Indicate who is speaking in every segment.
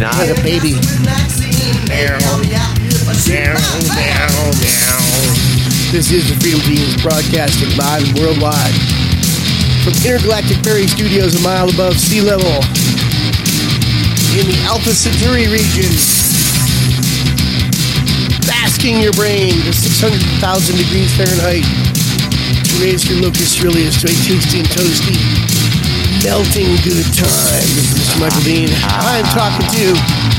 Speaker 1: not.
Speaker 2: Like a baby. This is the Freedom Teams broadcasting live and worldwide from Intergalactic Ferry Studios, a mile above sea level in the Alpha Centauri region. Basking your brain to 600,000 degrees Fahrenheit. Raise your locus Aurelius to a tasty and toasty, melting good time. This is Mr. Michael Dean. I'm talking to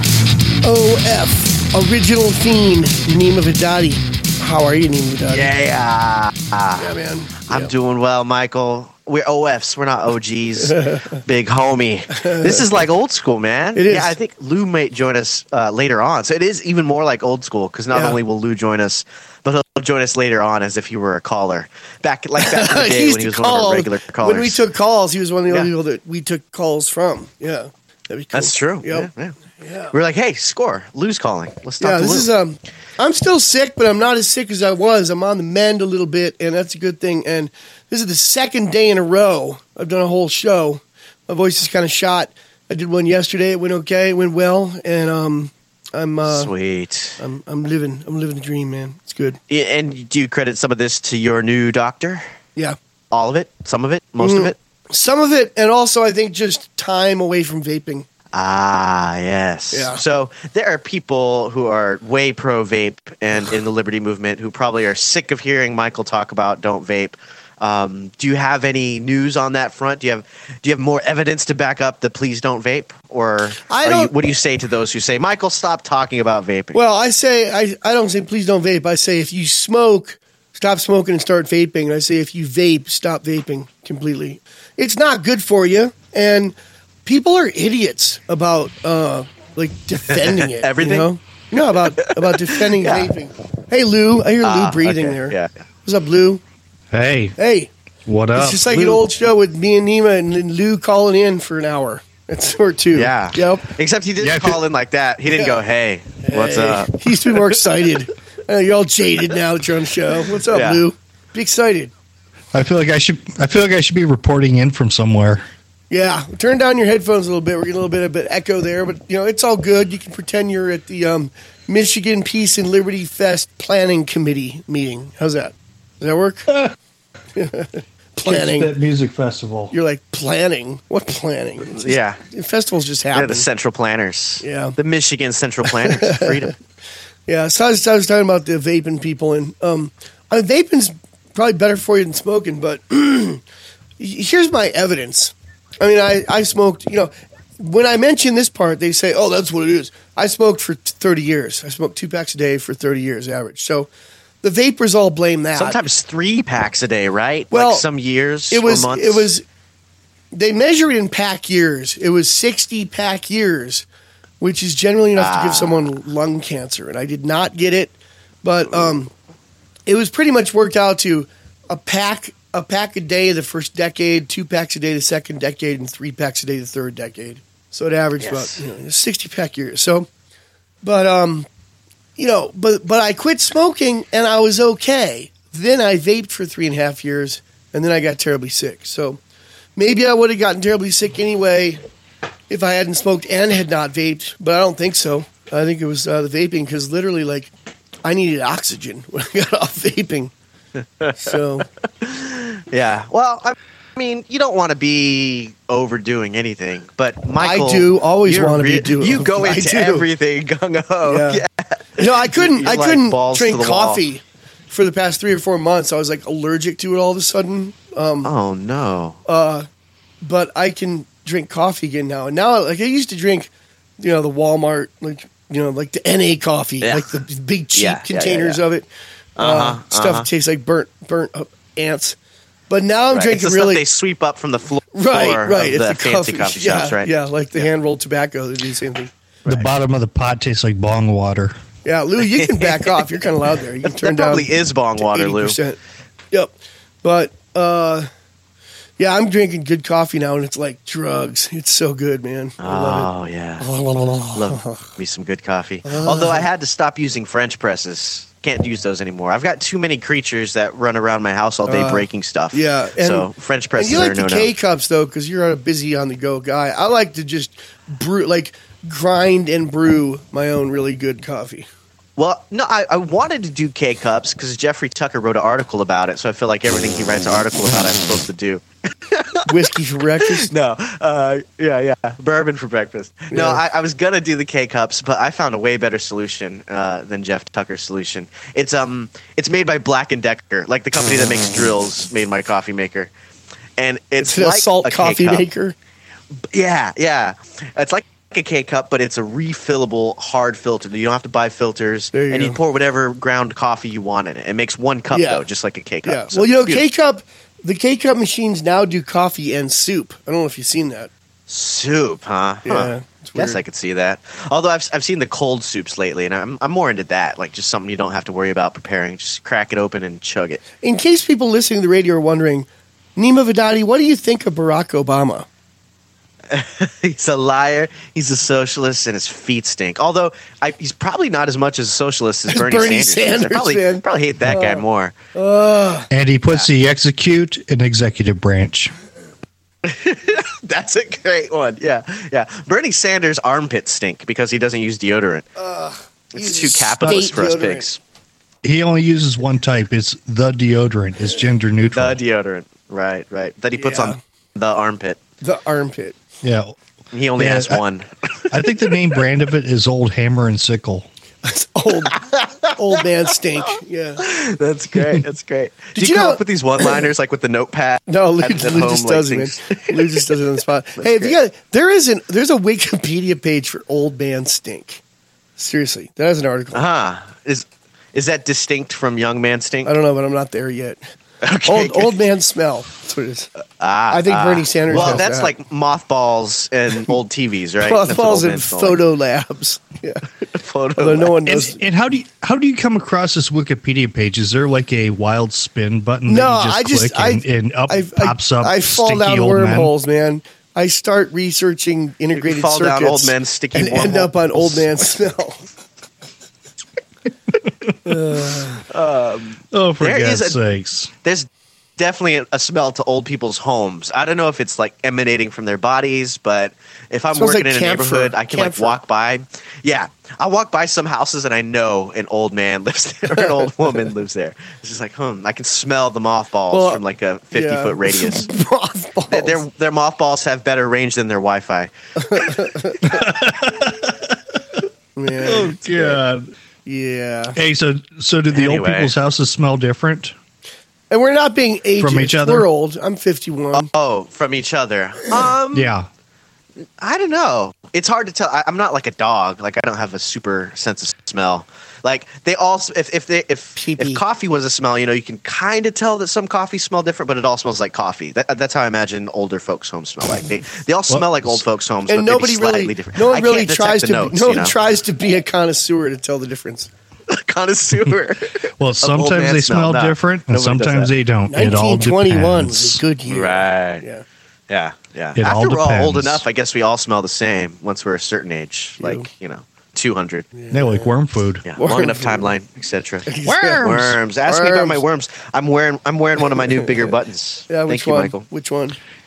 Speaker 2: OF, Original Theme, Neema Vedadi. How are you, Neema Vedadi?
Speaker 1: Yeah,
Speaker 2: man.
Speaker 1: I'm doing well, Michael. We're OFs. We're not OGs. Big homie. This is like old school, man.
Speaker 2: It is.
Speaker 1: Yeah, I think Lou may join us later on. So it is even more like old school because not only will Lou join us, but he'll join us later on as if he were a caller. Back in the day when he was one of our regular callers.
Speaker 2: When we took calls, he was one of the only people that we took calls from. Yeah. That'd be cool.
Speaker 1: That's true.
Speaker 2: Yep.
Speaker 1: Yeah. We're like, hey, score. Lou's calling. Let's talk to Lou.
Speaker 2: This is I'm still sick, but I'm not as sick as I was. I'm on the mend a little bit, and that's a good thing. And this is the second day in a row I've done a whole show. My voice is kind of shot. I did one yesterday. It went okay. It went well, and I'm
Speaker 1: sweet.
Speaker 2: I'm living the dream, man. It's good.
Speaker 1: Yeah, and do you credit some of this to your new doctor?
Speaker 2: Yeah.
Speaker 1: All of it? Some of it? Most of it?
Speaker 2: Some of it, and also I think just time away from vaping.
Speaker 1: Ah, yes.
Speaker 2: Yeah.
Speaker 1: So there are people who are way pro vape and in the liberty movement who probably are sick of hearing Michael talk about don't vape. Do you have any news on that front? Do you have more evidence to back up the please don't vape? Or what do you say to those who say, Michael, stop talking about vaping?
Speaker 2: Well, I don't say please don't vape. I say if you smoke, stop smoking and start vaping. And I say if you vape, stop vaping completely. It's not good for you, and people are idiots about defending it.
Speaker 1: Everything?
Speaker 2: You know? No, about defending vaping. Hey, Lou. I hear Lou breathing there.
Speaker 1: Yeah.
Speaker 2: What's up, Lou?
Speaker 3: Hey. What up?
Speaker 2: It's just like
Speaker 3: Lou?
Speaker 2: an old show with me and Neema and Lou calling in for an hour. Or two.
Speaker 1: Yeah.
Speaker 2: Yep.
Speaker 1: Except he didn't call in like that. He didn't go, hey, what's up?
Speaker 2: He used to be more excited. You're all jaded now that you're on the show. What's up, Lou? Be excited.
Speaker 3: I feel like I should be reporting in from somewhere.
Speaker 2: Yeah, turn down your headphones a little bit. We're getting a little bit of echo there, but it's all good. You can pretend you're at the Michigan Peace and Liberty Fest Planning Committee meeting. How's that? Does that work? Planning.
Speaker 3: That music festival.
Speaker 2: You're like, planning? What planning? The festivals just happen.
Speaker 1: They're the central planners.
Speaker 2: Yeah.
Speaker 1: The Michigan central planners. Freedom.
Speaker 2: Yeah, so I was talking about the vaping people, and vaping's probably better for you than smoking, but here's my evidence. I mean, I smoked, when I mention this part, they say, oh, that's what it is. I smoked for 30 years. I smoked 2 packs a day for 30 years average. So the vapors all blame that.
Speaker 1: Sometimes 3 packs a day, right?
Speaker 2: Well,
Speaker 1: like some years or months.
Speaker 2: They measure it in pack years. It was 60 pack years, which is generally enough to give someone lung cancer. And I did not get it, but it was pretty much worked out to a pack a day the first decade, 2 packs a day the second decade, and 3 packs a day the third decade. So it averaged about 60 pack years. So, but I quit smoking and I was okay. Then I vaped for 3.5 years, and then I got terribly sick. So maybe I would have gotten terribly sick anyway if I hadn't smoked and had not vaped, but I don't think so. I think it was the vaping, because literally, I needed oxygen when I got off vaping. So,
Speaker 1: yeah. Well, I mean, you don't want to be overdoing anything, but Michael,
Speaker 2: I do always want to be doing.
Speaker 1: You go into everything gung ho.
Speaker 2: Yeah. No, I couldn't drink coffee
Speaker 1: wall
Speaker 2: for the past 3 or 4 months. I was allergic to it all of a sudden.
Speaker 1: Oh no.
Speaker 2: But I can drink coffee again now. And now, I used to drink, the Walmart, like the NA coffee, like the big cheap containers of it. Stuff tastes like burnt ants. But now I'm drinking
Speaker 1: it's the
Speaker 2: really.
Speaker 1: Stuff they sweep up from the floor.
Speaker 2: Right.
Speaker 1: Of the fancy coffee shops, right?
Speaker 2: Yeah, like the hand rolled tobacco. They do the same thing.
Speaker 3: The bottom of the pot tastes like bong water.
Speaker 2: Yeah, Lou, you can back off. You're kind of loud there. You can turn down.
Speaker 1: Probably is bong water, Lou.
Speaker 2: Yep. But I'm drinking good coffee now, and it's like drugs. It's so good, man.
Speaker 1: Oh yeah, love me some good coffee. Although I had to stop using French presses. Can't use those anymore. I've got too many creatures that run around my house all day breaking stuff.
Speaker 2: Yeah,
Speaker 1: so French presses
Speaker 2: and you
Speaker 1: are
Speaker 2: like the K cups though, because you're a busy on the go guy. I like to just brew. Like grind and brew my own really good coffee.
Speaker 1: Well, no, I wanted to do K-Cups because Jeffrey Tucker wrote an article about it, so I feel like everything he writes an article about I'm supposed to do.
Speaker 2: Whiskey for breakfast?
Speaker 1: No, yeah, bourbon for breakfast. No,
Speaker 2: Yeah.
Speaker 1: I was gonna do the K-Cups, but I found a way better solution than Jeff Tucker's solution. It's made by Black and Decker, like the company that makes drills, made my coffee maker, and it's
Speaker 2: An
Speaker 1: like
Speaker 2: assault
Speaker 1: a
Speaker 2: coffee
Speaker 1: K-Cup.
Speaker 2: maker?
Speaker 1: Yeah, it's like a K-Cup, but it's a refillable hard filter. You don't have to buy filters,
Speaker 2: There you
Speaker 1: and you
Speaker 2: go.
Speaker 1: pour whatever ground coffee you want in it. It makes one cup
Speaker 2: Yeah.
Speaker 1: though, just like a K-Cup.
Speaker 2: Yeah.
Speaker 1: So
Speaker 2: Well, you know,
Speaker 1: it's beautiful.
Speaker 2: K-Cup, the K-Cup machines now do coffee and soup. I don't know if you've seen that.
Speaker 1: Soup, huh?
Speaker 2: Yeah, it's
Speaker 1: Guess
Speaker 2: weird.
Speaker 1: I could see that. Although I've seen the cold soups lately, and I'm more into that. Like just something you don't have to worry about preparing. Just crack it open and chug it.
Speaker 2: In case people listening to the radio are wondering, Nima Vidadi, what do you think of Barack Obama?
Speaker 1: He's a liar. He's a socialist, and his feet stink. Although he's probably not as much as a socialist as Bernie Sanders. I
Speaker 2: man.
Speaker 1: probably hate that guy more.
Speaker 3: And he puts the execute and executive branch.
Speaker 1: That's a great one. Yeah. Bernie Sanders' armpits stink because he doesn't use deodorant. It's too capitalist for us
Speaker 2: deodorant.
Speaker 1: pigs.
Speaker 3: He only uses one type. It's the deodorant. It's gender neutral.
Speaker 1: The deodorant. Right. That he puts
Speaker 2: Yeah.
Speaker 1: on the armpit.
Speaker 2: The armpit.
Speaker 3: Yeah.
Speaker 1: He only
Speaker 3: Yeah,
Speaker 1: has one.
Speaker 3: I think the name brand of it is Old Hammer and Sickle.
Speaker 2: It's old man stink. Yeah.
Speaker 1: That's great. Do
Speaker 2: Did
Speaker 1: you
Speaker 2: you
Speaker 1: come
Speaker 2: know-
Speaker 1: up with these one-liners like with the notepad?
Speaker 2: No, Lou
Speaker 1: at
Speaker 2: just
Speaker 1: home,
Speaker 2: does it, man.
Speaker 1: things-
Speaker 2: Lou just does it on the spot. Hey, if you got, there's a Wikipedia page for old man stink. Seriously, that has an article.
Speaker 1: Is that distinct from young man stink?
Speaker 2: I don't know, but I'm not there yet.
Speaker 1: Okay,
Speaker 2: Old man smell. That's what it is. I think Bernie Sanders.
Speaker 1: Well,
Speaker 2: has
Speaker 1: that's
Speaker 2: that.
Speaker 1: like mothballs and old TVs, right? That's what
Speaker 2: mothballs
Speaker 1: old
Speaker 2: and
Speaker 1: men smell
Speaker 2: photo labs. Yeah,
Speaker 1: like. Photo
Speaker 2: although no
Speaker 1: lab.
Speaker 2: one knows.
Speaker 3: And how do you come across this Wikipedia page? Is there like a wild spin button
Speaker 2: No,
Speaker 3: that you just click and up pops up
Speaker 2: I fall
Speaker 3: stinky
Speaker 2: down
Speaker 3: old men?
Speaker 2: wormholes, man. I start researching integrated
Speaker 1: fall
Speaker 2: circuits
Speaker 1: down old men's sticky
Speaker 2: and end
Speaker 1: wormhole.
Speaker 2: up on old man smell.
Speaker 3: Oh, for
Speaker 1: There is
Speaker 3: God's sakes.
Speaker 1: There's definitely a smell to old people's homes. I don't know if it's like emanating from their bodies, but if I'm
Speaker 2: Smells
Speaker 1: working
Speaker 2: like
Speaker 1: in a
Speaker 2: camphor.
Speaker 1: neighborhood, I can like
Speaker 2: Camphor.
Speaker 1: walk by. Yeah, I walk by some houses and I know an old man lives there or an old woman lives there. It's just like, I can smell the mothballs
Speaker 2: Well,
Speaker 1: from like a 50-foot radius.
Speaker 2: Mothballs.
Speaker 1: Their mothballs have better range than their Wi-Fi.
Speaker 2: Man,
Speaker 3: God.
Speaker 2: yeah.
Speaker 3: Hey, so do the old
Speaker 1: Anyway.
Speaker 3: people's houses smell different?
Speaker 2: And we're not being ageist.
Speaker 3: From each other?
Speaker 2: We're old. I'm 51.
Speaker 1: Oh, from each other.
Speaker 3: Yeah.
Speaker 1: I don't know. It's hard to tell. I'm not like a dog. Like I don't have a super sense of smell. Like they all, if
Speaker 2: Pee-pee.
Speaker 1: coffee was a smell, you can kind of tell that some coffees smell different, but it all smells like coffee. That's how I imagine older folks' homes smell like. They all smell like old folks' homes,
Speaker 2: And
Speaker 1: but
Speaker 2: nobody
Speaker 1: maybe slightly
Speaker 2: really,
Speaker 1: different.
Speaker 2: no
Speaker 1: I
Speaker 2: one really
Speaker 1: can't detect
Speaker 2: tries
Speaker 1: the
Speaker 2: to.
Speaker 1: notes,
Speaker 2: No one tries to be a connoisseur to tell the difference.
Speaker 1: connoisseur.
Speaker 3: Well,
Speaker 1: old
Speaker 3: sometimes
Speaker 1: man
Speaker 3: they
Speaker 1: smell.
Speaker 3: smell
Speaker 1: No,
Speaker 3: different, and
Speaker 1: nobody does
Speaker 3: sometimes
Speaker 1: that.
Speaker 3: they don't. It all
Speaker 2: 1921 was
Speaker 3: depends.
Speaker 2: a good year.
Speaker 1: Right.
Speaker 2: Yeah.
Speaker 1: Yeah.
Speaker 3: It all
Speaker 1: After we're all old
Speaker 3: depends.
Speaker 1: enough, I guess we all smell the same once we're a certain age, like 200.
Speaker 3: They like worm food.
Speaker 1: Yeah,
Speaker 2: Worm
Speaker 1: long enough
Speaker 2: food.
Speaker 1: timeline, etc.
Speaker 3: Worms.
Speaker 1: Worms. Ask me about my
Speaker 2: Worms.
Speaker 1: worms. I'm wearing one of my new bigger buttons.
Speaker 2: Yeah, which
Speaker 1: Thank you,
Speaker 2: one?
Speaker 1: Michael.
Speaker 2: Which one?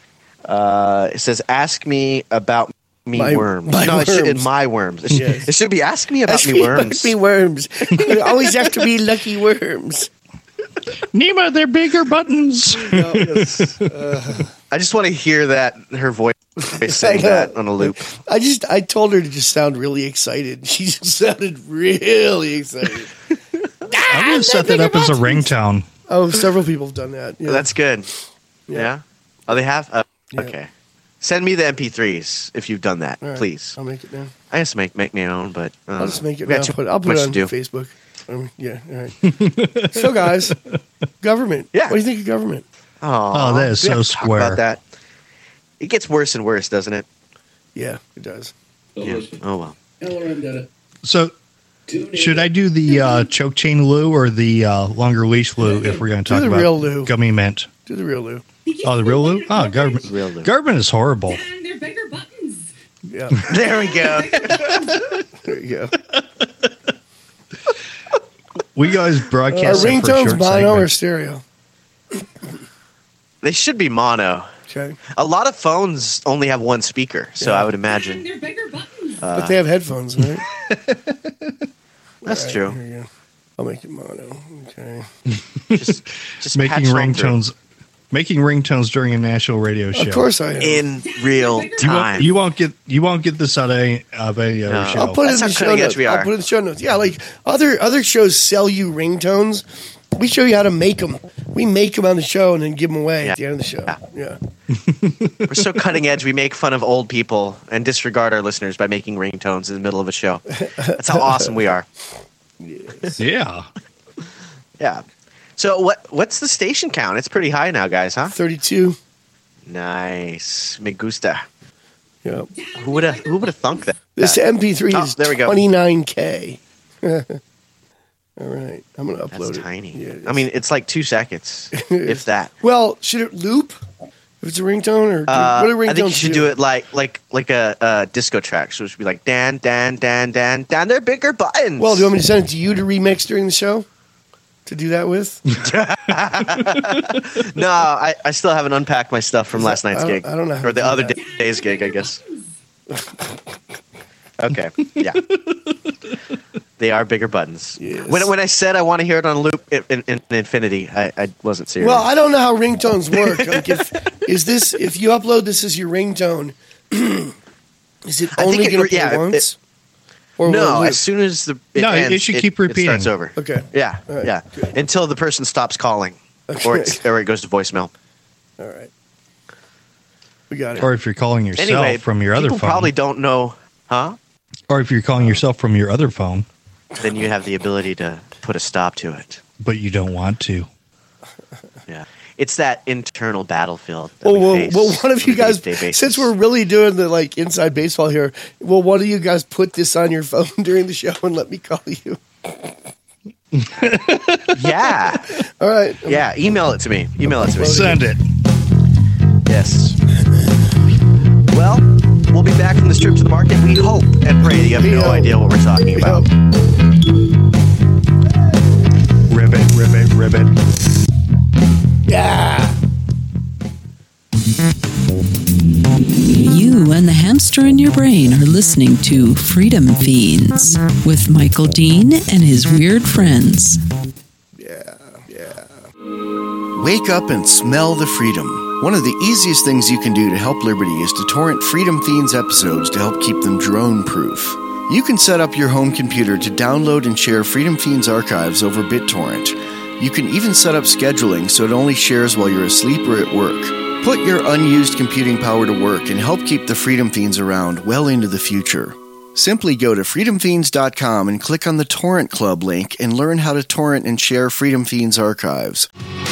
Speaker 1: It says, "Ask me about me
Speaker 2: My-
Speaker 1: worms."
Speaker 2: my
Speaker 1: no,
Speaker 2: worms.
Speaker 1: my worms.
Speaker 2: Yes.
Speaker 1: It should be "Ask me about
Speaker 2: Ask
Speaker 1: me
Speaker 2: me
Speaker 1: worms."
Speaker 2: about me worms. You always have to be lucky worms.
Speaker 3: Nima, they're bigger buttons.
Speaker 2: No, it's-
Speaker 1: I just want to hear that her voice saying that on a loop.
Speaker 2: I told her to just sound really excited. She just sounded really excited.
Speaker 3: I'm going to set that up as a ringtone.
Speaker 2: Oh, several people have done that. Yeah.
Speaker 1: That's good. Yeah. Oh, they have.
Speaker 2: Yeah.
Speaker 1: Okay. Send me the MP3s if you've done that,
Speaker 2: All right,
Speaker 1: please.
Speaker 2: I'll make it now.
Speaker 1: I just make my own, but
Speaker 2: I'll just make it
Speaker 1: we
Speaker 2: now.
Speaker 1: got too
Speaker 2: I'll put
Speaker 1: much
Speaker 2: it on
Speaker 1: to do.
Speaker 2: Facebook. Yeah, all right. So, guys, government.
Speaker 1: Yeah.
Speaker 2: What do you think of government?
Speaker 3: Oh, that is
Speaker 1: we have
Speaker 3: so
Speaker 1: to talk
Speaker 3: square.
Speaker 1: About that. It gets worse and worse, doesn't it?
Speaker 2: Yeah, it does.
Speaker 1: Yeah. Oh well.
Speaker 3: So, should I do the choke chain Lou or the longer leash Lou if we're going to
Speaker 2: Do
Speaker 3: talk
Speaker 2: the
Speaker 3: about
Speaker 2: real Lou.
Speaker 3: gummy mint?
Speaker 2: Do the real Lou.
Speaker 3: Oh, the real Lou? Oh, government.
Speaker 1: Real Lou.
Speaker 3: Government is horrible.
Speaker 4: And they're bigger buttons.
Speaker 2: Yeah,
Speaker 1: There we go.
Speaker 2: there you go.
Speaker 3: We guys
Speaker 2: Our
Speaker 3: broadcast that for a
Speaker 2: ringtone's
Speaker 3: short
Speaker 2: mono or
Speaker 3: segment.
Speaker 2: stereo?
Speaker 1: They should be mono.
Speaker 2: Okay.
Speaker 1: A lot of phones only have one speaker, so
Speaker 2: Yeah.
Speaker 1: I would
Speaker 4: And
Speaker 1: imagine.
Speaker 4: they're bigger buttons.
Speaker 2: But they have headphones, right?
Speaker 1: That's
Speaker 2: All right,
Speaker 1: true.
Speaker 2: here you go. I'll make it mono. Okay.
Speaker 1: Just
Speaker 3: Making
Speaker 1: patch on through.
Speaker 3: ringtones during a national radio show.
Speaker 2: Of course I am.
Speaker 1: in real time.
Speaker 3: You won't get this out of any other show.
Speaker 2: I'll put it in
Speaker 1: That's how
Speaker 2: the show
Speaker 1: cutting edge
Speaker 2: notes.
Speaker 1: we
Speaker 2: I'll
Speaker 1: are.
Speaker 2: put it in the show notes. Yeah, like other shows sell you ringtones. We show you how to make them. We make them on the show and then give them away at the end of the show. Yeah.
Speaker 1: We're so cutting edge. We make fun of old people and disregard our listeners by making ringtones in the middle of a show. That's how awesome we are.
Speaker 3: Yeah.
Speaker 1: Yeah. So what's the station count? It's pretty high now, guys, huh?
Speaker 2: 32.
Speaker 1: Nice. Me gusta.
Speaker 2: Yeah.
Speaker 1: Who would have thunk that?
Speaker 2: This MP3
Speaker 1: Oh,
Speaker 2: is
Speaker 1: there we go.
Speaker 2: 29K. All right. I'm going to upload
Speaker 1: That's
Speaker 2: it.
Speaker 1: tiny.
Speaker 2: Yeah, it
Speaker 1: I
Speaker 2: is.
Speaker 1: mean, it's like 2 seconds, if that.
Speaker 2: Well, should it loop if it's a ringtone? Or what do ringtones
Speaker 1: I think you should do it like a disco track. So it should be like Dan, Dan, Dan, Dan, Dan. They're bigger buttons.
Speaker 2: Well, do you want me to send it to you to remix during the show? To do that with?
Speaker 1: No, I still haven't unpacked my stuff from last night's gig.
Speaker 2: I don't know how
Speaker 1: Or the
Speaker 2: to do
Speaker 1: other
Speaker 2: that.
Speaker 1: day's gig, I guess. Okay, yeah. They are bigger buttons.
Speaker 2: Yes.
Speaker 1: When I said I want to hear it on loop in infinity, I wasn't serious.
Speaker 2: Well, I don't know how ringtones work. Like if you upload this as your ringtone, is it
Speaker 1: I think
Speaker 2: only
Speaker 1: it-
Speaker 2: going to play
Speaker 1: yeah,
Speaker 2: once? Or will
Speaker 1: no,
Speaker 2: it loop?
Speaker 1: as soon as it
Speaker 3: No, it
Speaker 1: ends,
Speaker 3: should keep repeating.
Speaker 1: It starts over.
Speaker 2: Okay.
Speaker 1: Yeah,
Speaker 2: All right,
Speaker 1: yeah.
Speaker 2: good.
Speaker 1: Until the person stops calling, or it goes to voicemail.
Speaker 2: All right. We got it.
Speaker 3: Or if you're calling yourself
Speaker 1: Anyway,
Speaker 3: from your other
Speaker 1: people
Speaker 3: phone.
Speaker 1: probably don't know, huh?
Speaker 3: Or if you're calling yourself from your other phone,
Speaker 1: Then you have the ability to put a stop to it.
Speaker 3: but you don't want to.
Speaker 1: Yeah, it's that internal battlefield. That
Speaker 2: Well,
Speaker 1: we face
Speaker 2: one of
Speaker 1: on
Speaker 2: you
Speaker 1: a
Speaker 2: guys,
Speaker 1: day-to-day basis.
Speaker 2: since we're really doing the like inside baseball here, well, one of you guys put this on your phone during the show and let me call you.
Speaker 1: yeah,
Speaker 2: All right.
Speaker 1: yeah. Email it to me.
Speaker 3: Send it.
Speaker 1: Yes. Well, we'll be back from this trip to the market. We hope and pray that you have
Speaker 2: We
Speaker 1: no
Speaker 2: hope.
Speaker 1: idea what we're talking about.
Speaker 3: Ribbit.
Speaker 2: Yeah.
Speaker 4: You and the hamster in your brain are listening to Freedom Fiends with Michael Dean and his weird friends.
Speaker 5: Wake up and smell the freedom. One of the easiest things you can do to help Liberty is to torrent Freedom Fiends episodes to help keep them drone-proof. You can set up your home computer to download and share Freedom Fiends archives over BitTorrent. You can even set up scheduling so it only shares while you're asleep or at work. Put your unused computing power to work and help keep the Freedom Fiends around well into the future. Simply go to freedomfiends.com and click on the Torrent Club link and learn how to torrent and share Freedom Fiends archives.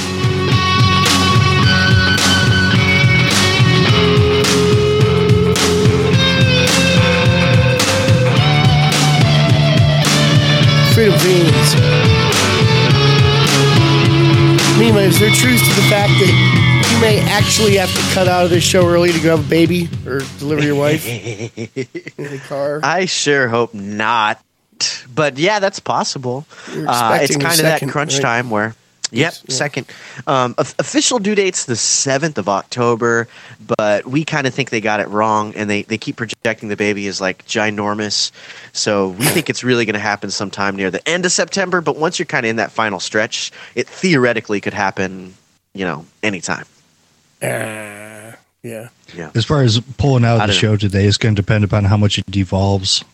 Speaker 2: Freedom Fiends. Nima, is there truth to the fact that you may actually have to cut out of this show early to go have a baby or deliver your wife in the car?
Speaker 1: I sure hope not. But yeah, that's possible.
Speaker 2: You're
Speaker 1: It's
Speaker 2: expecting the
Speaker 1: kind of that
Speaker 2: second,
Speaker 1: crunch
Speaker 2: right?
Speaker 1: time where. Yep,
Speaker 2: Yeah.
Speaker 1: second. Official due date's the 7th of October, but we kind of think they got it wrong, and they keep projecting the baby as like ginormous. So we think it's really going to happen sometime near the end of September. But once you're kind of in that final stretch, it theoretically could happen, anytime.
Speaker 2: Yeah.
Speaker 1: Yeah.
Speaker 3: As far as pulling out
Speaker 1: I
Speaker 3: of the
Speaker 1: don't
Speaker 3: show today, it's going to depend upon how much it devolves.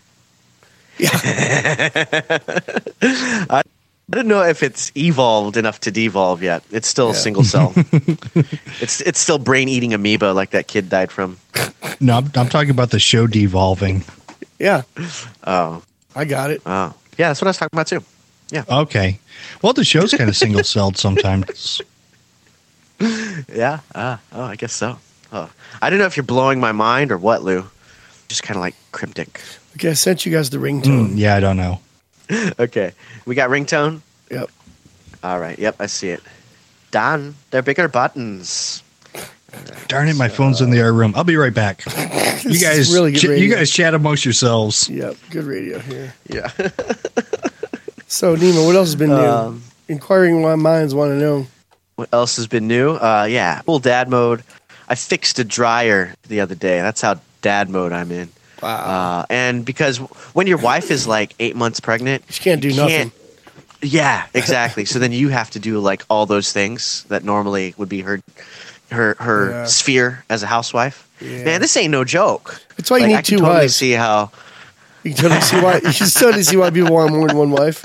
Speaker 1: I don't know if it's evolved enough to devolve yet. It's still a single cell. It's still brain eating amoeba like that kid died from.
Speaker 3: No, I'm talking about the show devolving.
Speaker 2: Yeah.
Speaker 1: Oh,
Speaker 2: I got it.
Speaker 1: yeah, that's what I was talking about too.
Speaker 3: Okay. Well, the show's kind of single-celled sometimes.
Speaker 1: Yeah. I guess so. Oh. I don't know if you're blowing my mind or what, Lou. Just kind of like cryptic.
Speaker 2: Okay, I sent you guys the ringtone.
Speaker 3: Yeah, I don't know.
Speaker 1: Okay, we got ringtone.
Speaker 2: Yep.
Speaker 1: All right. Yep, I see it. Done. They're bigger buttons.
Speaker 3: Darn it, my phone's in the other room. I'll be right back. You
Speaker 2: This
Speaker 3: guys,
Speaker 2: is really good radio.
Speaker 3: you guys chat amongst yourselves.
Speaker 2: Yep. Good radio here.
Speaker 1: Yeah.
Speaker 2: So, Nima, what else has been new? Inquiring minds want to know.
Speaker 1: What else has been new? Full dad mode. I fixed a dryer the other day. That's how dad mode I'm in.
Speaker 2: Wow.
Speaker 1: And because when your wife is like 8 months pregnant,
Speaker 2: She can't do nothing.
Speaker 1: Yeah, exactly. So then you have to do like all those things that normally would be her
Speaker 2: Yeah.
Speaker 1: sphere as a housewife.
Speaker 2: Yeah.
Speaker 1: Man, this ain't no joke.
Speaker 2: That's why you
Speaker 1: Like,
Speaker 2: need
Speaker 1: I can
Speaker 2: two
Speaker 1: totally
Speaker 2: wives.
Speaker 1: see how.
Speaker 2: You can totally see why people want more than one wife.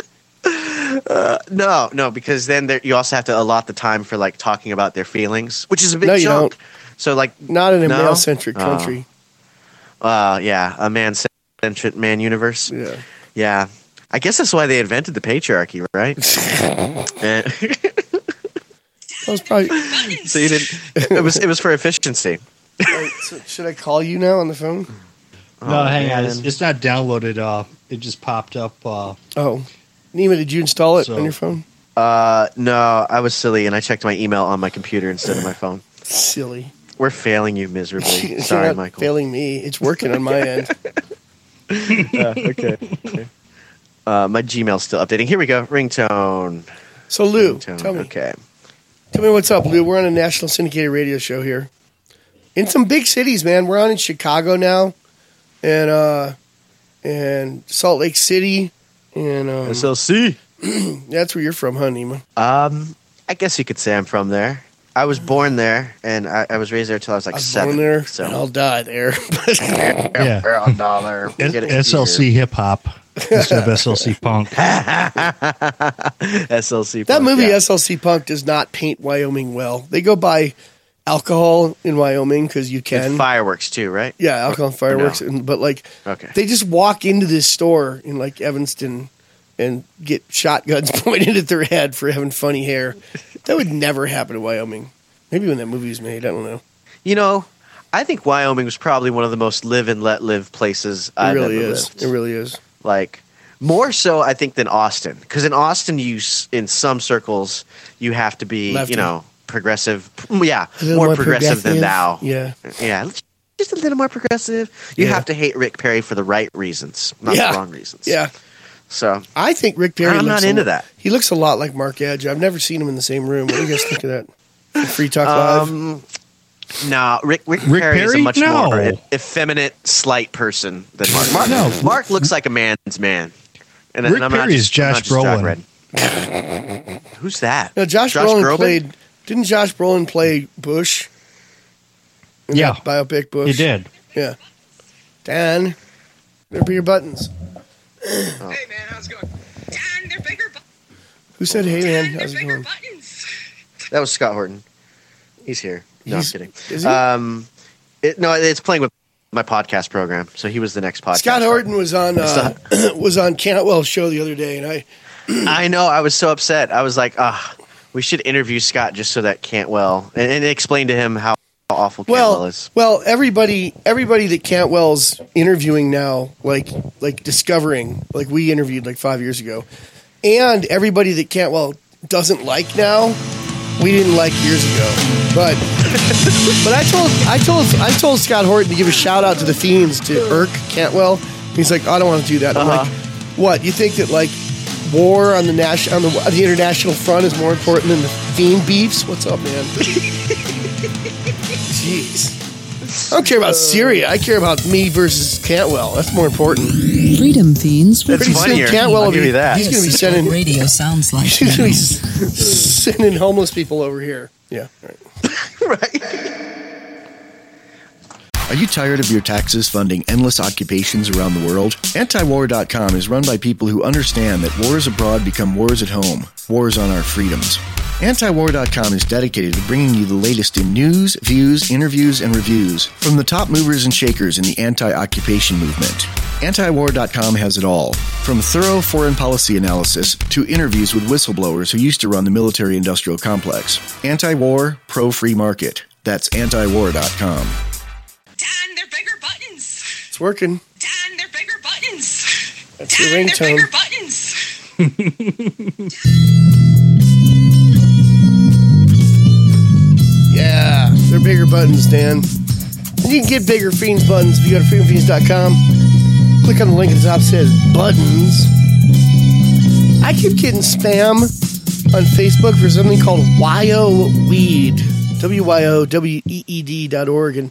Speaker 1: No, because then you also have to allot the time for like talking about their feelings, which is a big
Speaker 2: No, you
Speaker 1: chunk.
Speaker 2: don't.
Speaker 1: So like,
Speaker 2: Not in a
Speaker 1: No?
Speaker 2: male-centric
Speaker 1: Oh.
Speaker 2: country.
Speaker 1: yeah, a man-centric man universe.
Speaker 2: Yeah.
Speaker 1: Yeah, I guess that's why they invented the patriarchy, right? And-
Speaker 2: That was probably.
Speaker 1: so you didn't. It was for efficiency.
Speaker 2: Wait, so should I call you now on the phone?
Speaker 3: No, hang on.
Speaker 1: man.
Speaker 3: It's not downloaded. It just popped up.
Speaker 2: Oh, Nima, did you install it
Speaker 3: So-
Speaker 2: on your phone?
Speaker 1: No, I was silly and I checked my email on my computer instead of my phone.
Speaker 2: Silly.
Speaker 1: We're failing you miserably.
Speaker 2: You're
Speaker 1: Sorry,
Speaker 2: not
Speaker 1: Michael.
Speaker 2: failing me. It's working on my end.
Speaker 1: Okay. My Gmail's still updating. Here we go. Ringtone.
Speaker 2: So Lou,
Speaker 1: Ringtone.
Speaker 2: tell me.
Speaker 1: Okay.
Speaker 2: Tell me what's up, Lou. We're on a national syndicated radio show here. In some big cities, man. We're on in Chicago now. And Salt Lake City. And
Speaker 1: SLC.
Speaker 2: that's where you're from, huh, Nima?
Speaker 1: I guess you could say I'm from there. I was born there, and I was raised there till I was like
Speaker 2: I was
Speaker 1: 7.
Speaker 2: born there,
Speaker 1: So
Speaker 2: and I'll die there.
Speaker 3: Yeah.
Speaker 1: dollar.
Speaker 3: SLC hip hop instead of SLC punk.
Speaker 1: SLC.
Speaker 2: That
Speaker 1: Punk,
Speaker 2: movie,
Speaker 1: yeah.
Speaker 2: SLC Punk, does not paint Wyoming well. They go buy alcohol in Wyoming because you can.
Speaker 1: And fireworks too, right?
Speaker 2: Yeah, alcohol and fireworks.
Speaker 1: No.
Speaker 2: But like,
Speaker 1: Okay.
Speaker 2: they just walk into this store in like Evanston and get shotguns pointed at their head for having funny hair. That would never happen in Wyoming. Maybe when that movie was made, I don't know.
Speaker 1: You know, I think Wyoming was probably one of the most live and let live places
Speaker 2: It
Speaker 1: I've
Speaker 2: really
Speaker 1: ever
Speaker 2: is.
Speaker 1: lived.
Speaker 2: It really is.
Speaker 1: Like more so, I think, than Austin. Because in Austin, in some circles, you have to be,
Speaker 2: Lefty.
Speaker 1: progressive. Yeah,
Speaker 2: A little
Speaker 1: more progressive than thou.
Speaker 2: Yeah.
Speaker 1: Yeah, just a little more progressive. You
Speaker 2: Yeah.
Speaker 1: have to hate Rick Perry for the right reasons, not
Speaker 2: Yeah.
Speaker 1: the wrong reasons.
Speaker 2: Yeah.
Speaker 1: So
Speaker 2: I think Rick Perry
Speaker 1: I'm
Speaker 2: looks
Speaker 1: not into that.
Speaker 2: He looks a lot like Mark Edge. I've never seen him in the same room. What do you guys think of that? Free Talk Live?
Speaker 1: No, Rick Perry is a
Speaker 3: Perry?
Speaker 1: much
Speaker 3: No.
Speaker 1: more effeminate, slight person than Mark.
Speaker 3: No.
Speaker 1: Mark looks like a man's man. And
Speaker 3: Rick
Speaker 1: I'm
Speaker 3: Perry
Speaker 1: not
Speaker 3: is
Speaker 1: just, I'm not
Speaker 3: Josh
Speaker 1: just Jock
Speaker 3: Brolin.
Speaker 1: Red. Who's that?
Speaker 2: No, Josh Brolin played. Didn't Josh Brolin play Bush? In
Speaker 3: Yeah.
Speaker 2: that biopic Bush.
Speaker 3: He did.
Speaker 2: Yeah. Dan, there be your buttons.
Speaker 6: Hey man, how's it going? Dan, they're bigger buttons.
Speaker 2: Who said, "Hey man,
Speaker 6: Dan, they're
Speaker 2: how's it
Speaker 6: bigger
Speaker 2: going?"
Speaker 6: buttons.
Speaker 1: That was Scott Horton. He's here. No,
Speaker 2: He's-
Speaker 1: I'm kidding.
Speaker 2: is he?
Speaker 1: It's playing with my podcast program. So he was the next podcast.
Speaker 2: Scott Horton was on was on Cantwell's show the other day, and
Speaker 1: I know. I was so upset. I was like, we should interview Scott just so that Cantwell and explain to him how awful Cantwell is.
Speaker 2: Well, everybody that Cantwell's interviewing now, like discovering, like we interviewed like 5 years ago, and everybody that Cantwell doesn't like now, we didn't like years ago. But I told Scott Horton to give a shout out to the Fiends to Irk Cantwell. He's like, I don't want to do that. I'm like, what? You think that like war on the international front is more important than the Fiend beefs? What's up, man? Jeez. I don't care about Syria. I care about me versus Cantwell. That's more important.
Speaker 4: Freedom Fiends with
Speaker 1: That's
Speaker 2: Pretty soon,
Speaker 1: funnier.
Speaker 2: Cantwell
Speaker 1: I'll
Speaker 2: will
Speaker 1: give
Speaker 2: be,
Speaker 1: you that.
Speaker 2: he's going to be
Speaker 4: This is what
Speaker 2: sending
Speaker 4: radio sounds like.
Speaker 2: he's going to
Speaker 4: now.
Speaker 2: be sending homeless people over here. Yeah. All right.
Speaker 5: Are you tired of your taxes funding endless occupations around the world? Antiwar.com is run by people who understand that wars abroad become wars at home, wars on our freedoms. Antiwar.com is dedicated to bringing you the latest in news, views, interviews, and reviews from the top movers and shakers in the anti-occupation movement. Antiwar.com has it all, from thorough foreign policy analysis to interviews with whistleblowers who used to run the military-industrial complex. Anti-war, pro-free market. That's antiwar.com.
Speaker 6: Dan, they're bigger buttons.
Speaker 2: It's working.
Speaker 6: Dan, they're bigger buttons.
Speaker 2: That's your
Speaker 6: Dan, they're
Speaker 2: ringtone.
Speaker 6: bigger buttons.
Speaker 2: Yeah. They're bigger buttons, Dan. And you can get bigger Fiends buttons if you go to freedomfiends.com. Click on the link at the top that says buttons. I keep getting spam on Facebook for something called WyoWeed. WYOWEED.org. And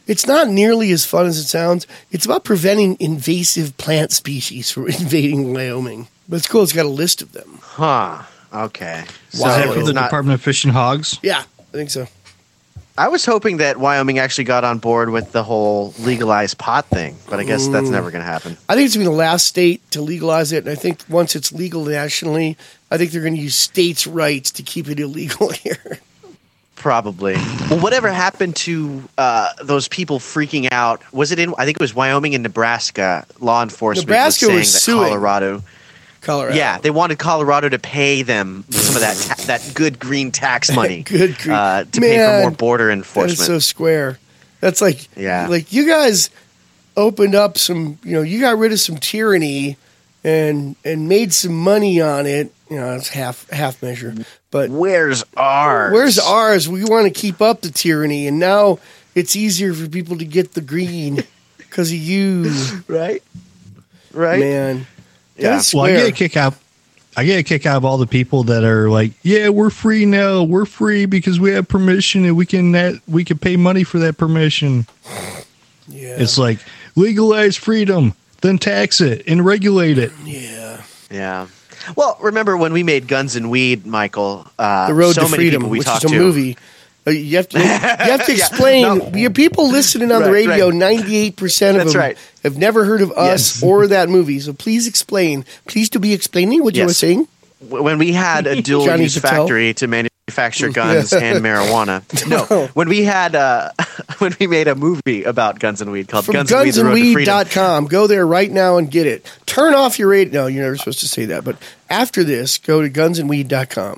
Speaker 2: It's not nearly as fun as it sounds. It's about preventing invasive plant species from invading Wyoming. But it's cool. It's got a list of them.
Speaker 1: Huh. Okay.
Speaker 3: Is that for
Speaker 1: it's
Speaker 3: the
Speaker 1: not-
Speaker 3: Department of Fish and Hogs?
Speaker 2: Yeah, I think so.
Speaker 1: I was hoping that Wyoming actually got on board with the whole legalized pot thing, but I guess that's never going to happen.
Speaker 2: I think it's going to be the last state to legalize it. And I think once it's legal nationally, I think they're going to use states' rights to keep it illegal here.
Speaker 1: Probably. Well, whatever happened to those people freaking out? Was it in? I think it was Wyoming and Nebraska. Law enforcement
Speaker 2: Nebraska
Speaker 1: was
Speaker 2: was
Speaker 1: saying that
Speaker 2: suing
Speaker 1: Colorado.
Speaker 2: Colorado.
Speaker 1: They wanted Colorado to pay them some of that good green tax money.
Speaker 2: Good green.
Speaker 1: To pay for more border
Speaker 2: That
Speaker 1: enforcement.
Speaker 2: is so square. That's like,
Speaker 1: Yeah.
Speaker 2: like you guys opened up some, you got rid of some tyranny and made some money on it. It's half measure. But
Speaker 1: Where's ours?
Speaker 2: where's ours? We want to keep up the tyranny, and now it's easier for people to get the green because of you,
Speaker 1: Right. Right.
Speaker 2: man.
Speaker 1: Yeah.
Speaker 2: That's
Speaker 3: Well,
Speaker 2: square.
Speaker 3: I get a kick out of all the people that are like, yeah, we're free now. We're free because we have permission and we can pay money for that permission.
Speaker 2: Yeah.
Speaker 3: It's like legalize freedom, then tax it and regulate it.
Speaker 2: Yeah.
Speaker 1: Yeah. Well, remember when we made Guns and Weed, Michael?
Speaker 2: The Road
Speaker 1: so
Speaker 2: to
Speaker 1: many
Speaker 2: Freedom,
Speaker 1: people we
Speaker 2: which is
Speaker 1: talked
Speaker 2: a
Speaker 1: to.
Speaker 2: movie. You have to
Speaker 1: Yeah,
Speaker 2: explain.
Speaker 1: no.
Speaker 2: Your people listening on the
Speaker 1: Right,
Speaker 2: radio,
Speaker 1: right.
Speaker 2: 98% of
Speaker 1: That's
Speaker 2: them
Speaker 1: right.
Speaker 2: have never heard of us
Speaker 1: Yes.
Speaker 2: or that movie. So please explain. Please to be explaining what you were
Speaker 1: Yes.
Speaker 2: saying.
Speaker 1: When we had a dual
Speaker 2: Johnny
Speaker 1: use
Speaker 2: Patel.
Speaker 1: factory to manufacture guns and marijuana. No, when we had when we made a movie about guns and weed called
Speaker 2: From
Speaker 1: Guns and Weed: The Road to Freedom.
Speaker 2: gunsandweed.com. Go there right now and get it. Turn off your radio. No, you're never supposed to say that. But after this, go to gunsandweed.com.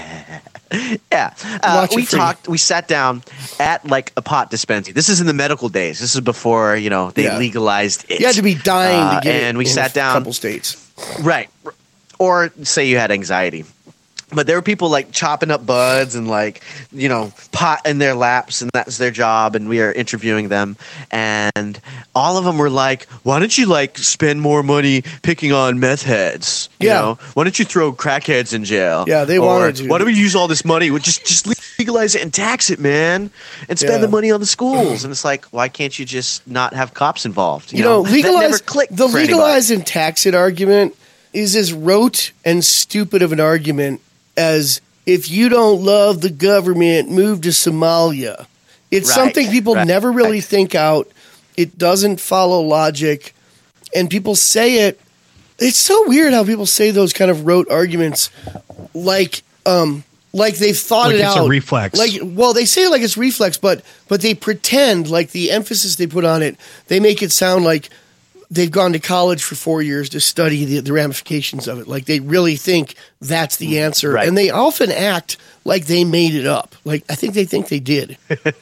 Speaker 1: Yeah,
Speaker 2: Watch it
Speaker 1: we
Speaker 2: free.
Speaker 1: talked. We sat down at like a pot dispensary. This is in the medical days. This is before they
Speaker 2: Yeah.
Speaker 1: legalized it.
Speaker 2: You had to be dying to get it
Speaker 1: and we
Speaker 2: in
Speaker 1: sat
Speaker 2: a
Speaker 1: down.
Speaker 2: couple states.
Speaker 1: Right. Or say you had anxiety. But there were people like chopping up buds and like, pot in their laps, and that's their job. And we are interviewing them. And all of them were like, why don't you like spend more money picking on meth heads? You
Speaker 2: Yeah.
Speaker 1: know, why don't you throw crackheads in jail?
Speaker 2: Yeah, they
Speaker 1: Or,
Speaker 2: wanted to.
Speaker 1: Why don't we use all this money? Well, just legalize it and tax it, man, and spend
Speaker 2: Yeah.
Speaker 1: the money on the schools. And it's like, why can't you just not have cops involved?
Speaker 2: That never
Speaker 1: legalize
Speaker 2: clicked.
Speaker 1: for
Speaker 2: The
Speaker 1: anybody.
Speaker 2: legalize and tax it argument is as rote and stupid of an argument as if you don't love the government, move to Somalia. It's
Speaker 1: Right,
Speaker 2: something people
Speaker 1: right,
Speaker 2: never really
Speaker 1: right.
Speaker 2: think out. It doesn't follow logic, and people say it. It's so weird how people say those kind of rote arguments, like they've thought
Speaker 3: Like
Speaker 2: it
Speaker 3: it's
Speaker 2: out.
Speaker 3: a reflex.
Speaker 2: They say it like it's reflex, but they pretend like the emphasis they put on it. They make it sound like they've gone to college for 4 years to study the ramifications of it. Like they really think that's the answer.
Speaker 1: Right.
Speaker 2: And they often act like they made it up. Like I think they did.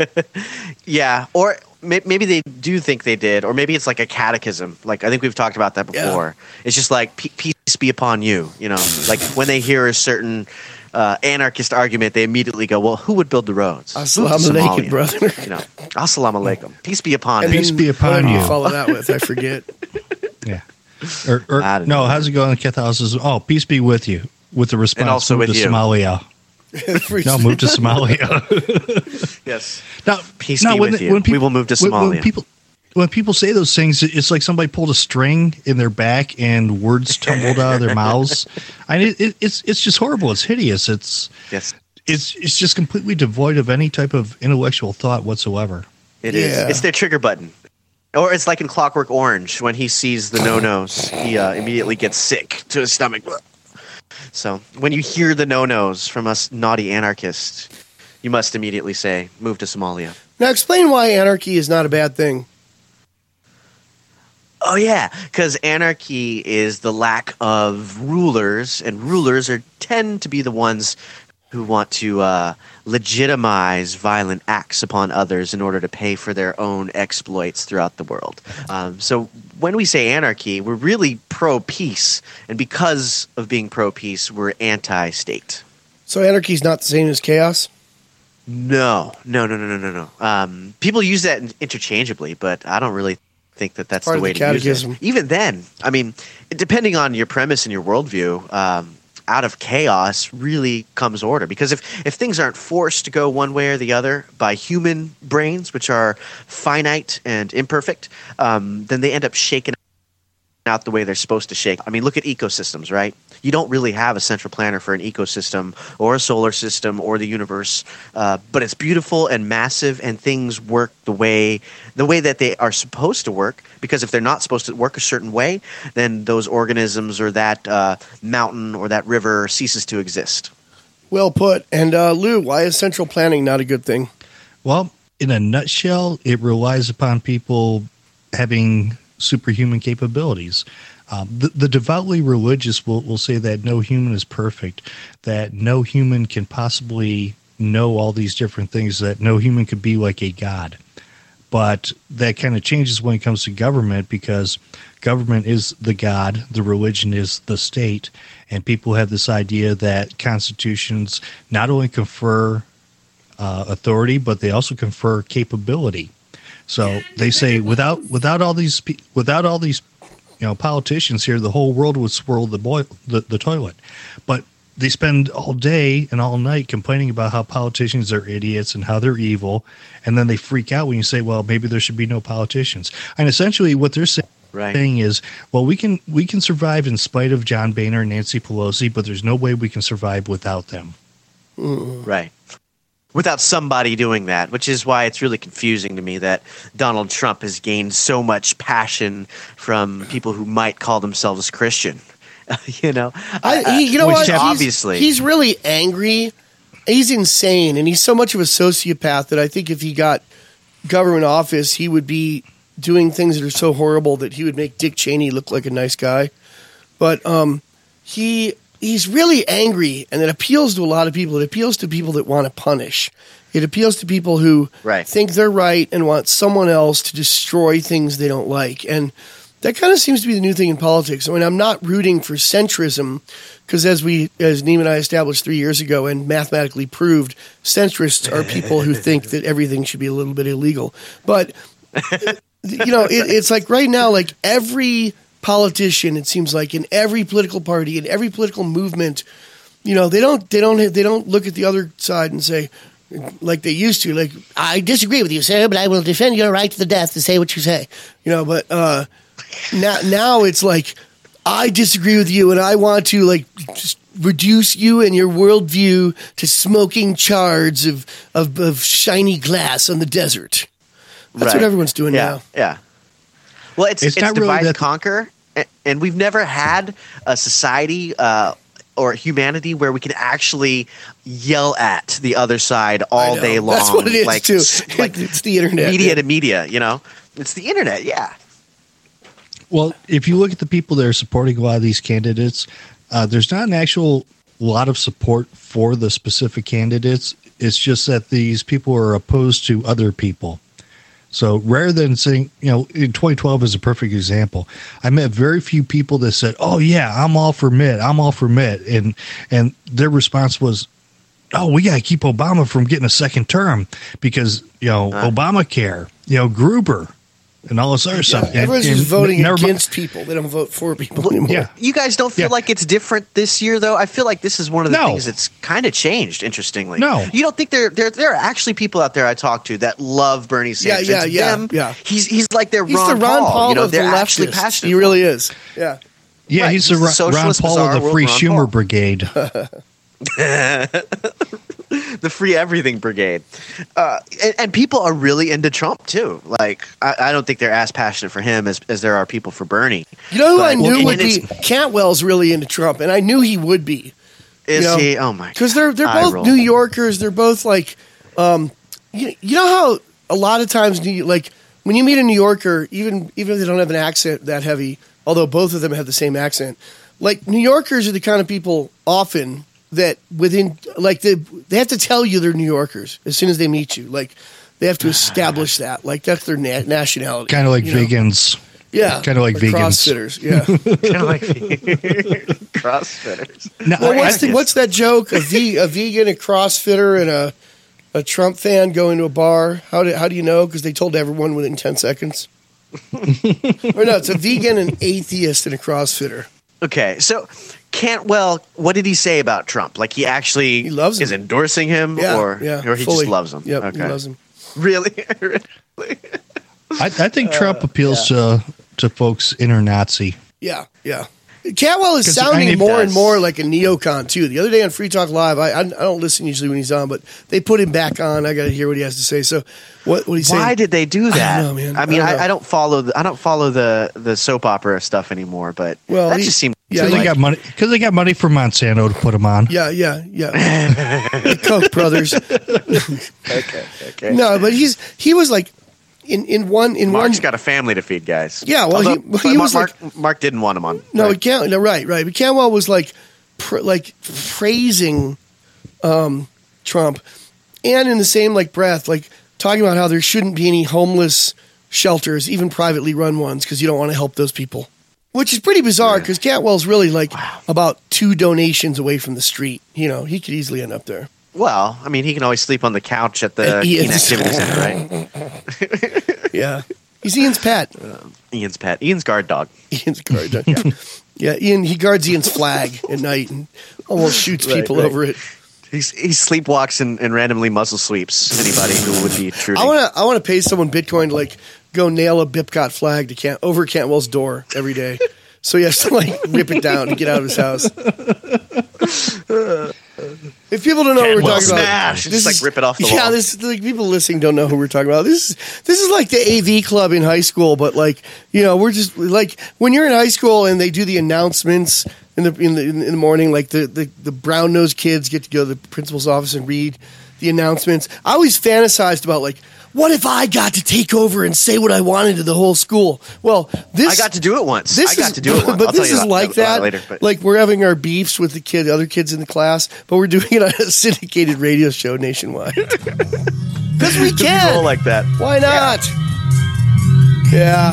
Speaker 1: Yeah, or maybe they do think they did, or maybe it's like a catechism. Like I think we've talked about that before. It's just like peace be upon you. Like when they hear a certain anarchist argument, they immediately go, "Well, who would build the roads? Move to
Speaker 2: Assalamu alaikum,
Speaker 1: Somalia."
Speaker 2: brother.
Speaker 1: Assalamu alaikum. Peace be upon
Speaker 2: And
Speaker 1: you.
Speaker 3: Peace
Speaker 2: then
Speaker 3: be upon
Speaker 2: what did
Speaker 3: you.
Speaker 2: Follow that with, I forget.
Speaker 3: Yeah. Or
Speaker 1: I don't
Speaker 3: no,
Speaker 1: know.
Speaker 3: how's it going? Keth House says, "Oh, peace be with you." With the response,
Speaker 1: And also
Speaker 3: move
Speaker 1: with
Speaker 3: to
Speaker 1: you.
Speaker 3: Somalia. No, move to Somalia.
Speaker 1: Yes.
Speaker 3: Now,
Speaker 1: Peace be with you. We will move to Somalia.
Speaker 3: When people say those things, it's like somebody pulled a string in their back and words tumbled out of their mouths. It's just horrible. It's hideous.
Speaker 1: Yes.
Speaker 3: It's just completely devoid of any type of intellectual thought whatsoever.
Speaker 1: It is.
Speaker 2: Yeah.
Speaker 1: It's their trigger button. Or it's like in Clockwork Orange when he sees the no-nos, he immediately gets sick to his stomach. So when you hear the no-nos from us naughty anarchists, you must immediately say, move to Somalia.
Speaker 2: Now explain why anarchy is not a bad thing.
Speaker 1: Oh, yeah, because anarchy is the lack of rulers, and rulers tend to be the ones who want to legitimize violent acts upon others in order to pay for their own exploits throughout the world. So when we say anarchy, we're really pro-peace, and because of being pro-peace, we're anti-state.
Speaker 2: So anarchy is not the same as chaos?
Speaker 1: No. People use that interchangeably, but I don't really think that that's
Speaker 2: Part
Speaker 1: the
Speaker 2: of
Speaker 1: way
Speaker 2: the
Speaker 1: to use
Speaker 2: catechism.
Speaker 1: it. Even then, I mean, depending on your premise and your worldview, out of chaos really comes order. Because if things aren't forced to go one way or the other by human brains, which are finite and imperfect, then they end up shaking out the way they're supposed to shake. I mean, look at ecosystems, right? You don't really have a central planner for an ecosystem or a solar system or the universe, but it's beautiful and massive, and things work the way that they are supposed to work. Because if they're not supposed to work a certain way, then those organisms or that mountain or that river ceases to exist.
Speaker 2: Well put. And Lou, why is central planning not a good thing?
Speaker 3: Well, in a nutshell, it relies upon people having superhuman capabilities. The devoutly religious will say that no human is perfect, that no human can possibly know all these different things, that no human could be like a god. But that kind of changes when it comes to government, because government is the god, the religion is the state, and people have this idea that constitutions not only confer authority, but they also confer capability. So they say without all these politicians here, the whole world would swirl the toilet. But they spend all day and all night complaining about how politicians are idiots and how they're evil, and then they freak out when you say, well, maybe there should be no politicians. And essentially what they're saying is, well, we can survive in spite of John Boehner and Nancy Pelosi, but there's no way we can survive without them.
Speaker 1: Right. Without somebody doing that, which is why it's really confusing to me that Donald Trump has gained so much passion from people who might call themselves Christian. You know what? Obviously,
Speaker 2: he's really angry. He's insane, and he's so much of a sociopath that I think if he got government office, he would be doing things that are so horrible that he would make Dick Cheney look like a nice guy. But he's really angry, and it appeals to a lot of people. It appeals to people that want to punish. It appeals to people who think they're right and want someone else to destroy things they don't like. And that kind of seems to be the new thing in politics. I mean, I'm not rooting for centrism because as Neem and I established 3 years ago and mathematically proved, centrists are people who think that everything should be a little bit illegal. But, it's like right now, like every politician, it seems like, in every political party, in every political movement, they don't look at the other side and say, like they used to, like, I disagree with you, sir, but I will defend your right to the death to say what you say. But now it's like, I disagree with you and I want to like just reduce you and your worldview to smoking shards of shiny glass on the desert. That's what everyone's doing now.
Speaker 1: Yeah. Well, it's
Speaker 3: not
Speaker 1: divide
Speaker 3: really
Speaker 1: and conquer, and we've never had a society or humanity where we can actually yell at the other side all day long.
Speaker 2: That's what it is, too.
Speaker 1: Like
Speaker 2: it's the internet.
Speaker 1: Media to media, It's the internet, yeah.
Speaker 3: Well, if you look at the people that are supporting a lot of these candidates, there's not an actual lot of support for the specific candidates. It's just that these people are opposed to other people. So rather than saying, in 2012 is a perfect example. I met very few people that said, oh, yeah, I'm all for Mitt. I'm all for Mitt. And their response was, oh, we got to keep Obama from getting a second term because, Obamacare, Gruber, and all this other stuff.
Speaker 2: Everyone's just voting against people. They don't vote for people anymore.
Speaker 3: Yeah.
Speaker 1: You guys don't feel like it's different this year, though? I feel like this is one of the things that's kind of changed, interestingly.
Speaker 3: No.
Speaker 1: You don't think there are actually people out there I talk to that love Bernie Sanders?
Speaker 2: Yeah.
Speaker 1: He's like their
Speaker 2: He's
Speaker 1: Ron
Speaker 2: the Ron Paul of
Speaker 1: they're
Speaker 2: the
Speaker 1: actually
Speaker 2: leftists.
Speaker 1: passionate.
Speaker 2: He really is. Yeah.
Speaker 3: Yeah,
Speaker 1: Right.
Speaker 3: he's the Ron Paul of the Free Schumer Brigade.
Speaker 1: The Free Everything Brigade. And people are really into Trump, too. Like, I don't think they're as passionate for him as there are people for Bernie.
Speaker 2: You know who I knew would be? Cantwell's really into Trump, and I knew he would be.
Speaker 1: Is he? Oh, my God.
Speaker 2: Because they're both New Yorkers. They're both like, you know how a lot of times, like, when you meet a New Yorker, even if they don't have an accent that heavy, although both of them have the same accent, like, New Yorkers are the kind of people often that within, like, they have to tell you they're New Yorkers as soon as they meet you. Like, they have to establish that. Like, that's their nationality.
Speaker 3: Kind of like vegans.
Speaker 2: Yeah.
Speaker 3: Kind of like vegans.
Speaker 2: CrossFitters, yeah.
Speaker 1: Kind of like CrossFitters.
Speaker 3: No,
Speaker 2: Well, what's that joke? A vegan, a CrossFitter, and a Trump fan go into a bar. How do you know? Because they told everyone within 10 seconds. Or no, it's a vegan, an atheist, and a CrossFitter.
Speaker 1: Okay, so Cantwell, what did he say about Trump? Like he actually
Speaker 2: loves him.
Speaker 1: is endorsing him, or he
Speaker 2: fully.
Speaker 1: just loves him?
Speaker 2: Yep,
Speaker 1: Okay.
Speaker 2: he loves him.
Speaker 1: Really?
Speaker 3: I think Trump appeals to folks inner-Nazi.
Speaker 2: Yeah. Cantwell is
Speaker 3: 'Cause I
Speaker 2: sounding
Speaker 3: mean,
Speaker 2: more and more like a neocon too. The other day on Free Talk Live, I don't listen usually when he's on, but they put him back on. I got to hear what he has to say. So what he saying?
Speaker 1: Why did they do that?
Speaker 2: I don't know, man.
Speaker 1: I mean,
Speaker 2: I don't know.
Speaker 1: I don't follow the soap opera stuff anymore. But
Speaker 2: Well,
Speaker 1: just seemed
Speaker 3: Because they got money. Because they got money from Monsanto to put him on.
Speaker 2: Yeah. The Koch brothers.
Speaker 1: okay.
Speaker 2: No, but he was like in one.
Speaker 1: Mark's got a family to feed, guys.
Speaker 2: Yeah, well, he was
Speaker 1: Mark didn't want him on.
Speaker 2: No,
Speaker 1: right?
Speaker 2: he can't. No, right. But Cantwell was like praising Trump, and in the same breath, talking about how there shouldn't be any homeless shelters, even privately run ones, because you don't want to help those people. Which is pretty bizarre because Cantwell's really about 2 donations away from the street. You know, he could easily end up there.
Speaker 1: Well, I mean, he can always sleep on the couch at the Keen Activity Center, right?
Speaker 2: Yeah. He's Ian's pet.
Speaker 1: Ian's pet. Ian's guard dog.
Speaker 2: Ian's guard dog. Yeah, Ian, he guards Ian's flag at night and almost shoots people over it.
Speaker 1: He sleepwalks and randomly muzzle sweeps anybody who would be intruding.
Speaker 2: I want to pay someone Bitcoin to go nail a Bipcot flag to over Cantwell's door every day. So he has to rip it down and get out of his house. If people don't know what we're talking
Speaker 1: smash.
Speaker 2: about,
Speaker 1: Just rip it off the wall.
Speaker 2: Yeah, this people listening don't know who we're talking about. This is like the AV club in high school, but we're just when you're in high school and they do the announcements in the morning, the brown nosed kids get to go to the principal's office and read the announcements. I always fantasized about what if I got to take over and say what I wanted to the whole school? Well,
Speaker 1: I got to do it once.
Speaker 2: But this is like that.
Speaker 1: Later,
Speaker 2: we're having our beefs with the other kids in the class, but we're doing it on a syndicated radio show nationwide. Because we can.
Speaker 1: Roll like that.
Speaker 2: Why not? Yeah.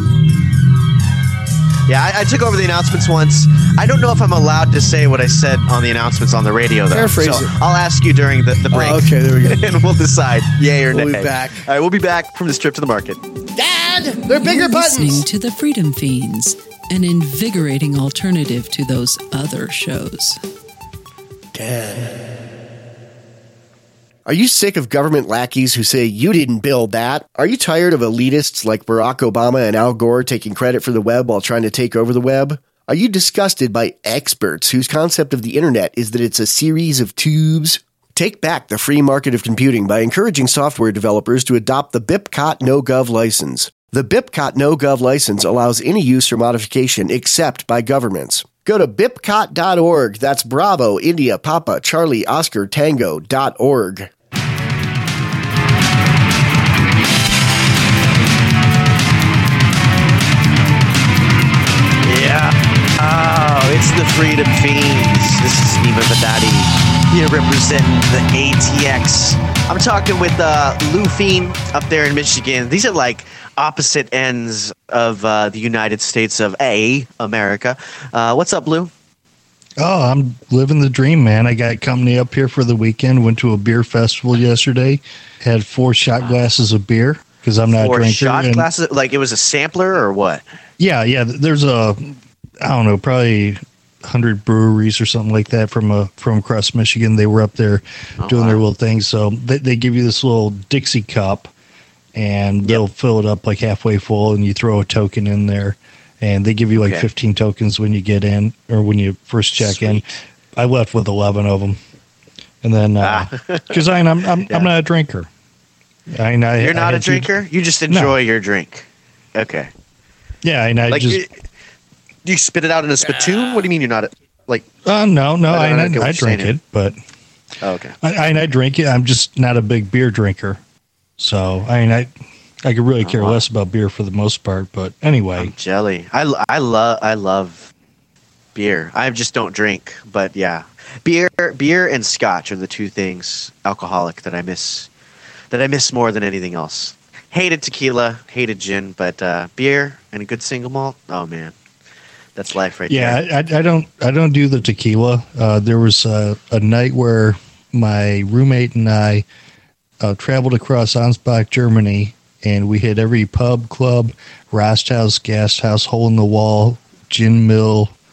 Speaker 1: Yeah, I took over the announcements once. I don't know if I'm allowed to say what I said on the announcements on the radio, though.
Speaker 2: Paraphrase
Speaker 1: so
Speaker 2: it.
Speaker 1: I'll ask you during the break.
Speaker 2: Oh, okay, there we go.
Speaker 1: And we'll decide, yay or nay.
Speaker 2: We'll be back.
Speaker 1: All right, we'll be back from this trip to the market.
Speaker 2: Dad, they're bigger
Speaker 4: You're listening
Speaker 2: buttons.
Speaker 4: to the Freedom Fiends, an invigorating alternative to those other shows.
Speaker 2: Dad. Are you sick of government lackeys who say you didn't build that? Are you tired of elitists like Barack Obama and Al Gore taking credit for the web while trying to take over the web? Are you disgusted by experts whose concept of the internet is that it's a series of tubes? Take back the free market of computing by encouraging software developers to adopt the BIPCOT NoGov license. The BIPCOT NoGov license allows any use or modification except by governments. Go to bipcot.org. That's Bravo, India, Papa, Charlie, Oscar, Tango.org.
Speaker 1: Yeah. Oh, it's the Freedom Fiends. This is Nima Vadati here representing the ATX. I'm talking with Lou Fiend up there in Michigan. These are opposite ends of the United States of America. What's up, Lou?
Speaker 3: Oh, I'm living the dream, man. I got company up here for the weekend. Went to a beer festival yesterday. Had 4 shot glasses of beer because I'm not a
Speaker 1: 4
Speaker 3: drinker.
Speaker 1: shot glasses? It was a sampler or what?
Speaker 3: Yeah. There's probably 100 breweries or something like that from across Michigan. They were up there doing their little thing. So they give you this little Dixie cup, and they'll fill it up halfway full, and you throw a token in there. And they give you 15 tokens when you get in or when you first check in. I left with 11 of them, and then because I'm not a drinker. You're
Speaker 1: not a drinker. You just enjoy your drink. Okay.
Speaker 3: Yeah, and
Speaker 1: do you spit it out in a spittoon? What do you mean you're not
Speaker 3: No. I drink it, but
Speaker 1: okay.
Speaker 3: I drink it. I'm just not a big beer drinker, so I could really care less about beer for the most part. But anyway,
Speaker 1: I'm jelly. I love beer. I just don't drink, but yeah, beer and scotch are the 2 things alcoholic that I miss more than anything else. Hated tequila, hated gin, but beer and a good single malt. Oh man, that's life right there.
Speaker 3: Yeah, I don't do the tequila. There was a night where my roommate and I traveled across Ansbach, Germany. And we hit every pub, club, Rasthaus, Gasthaus, hole in the wall, gin mill,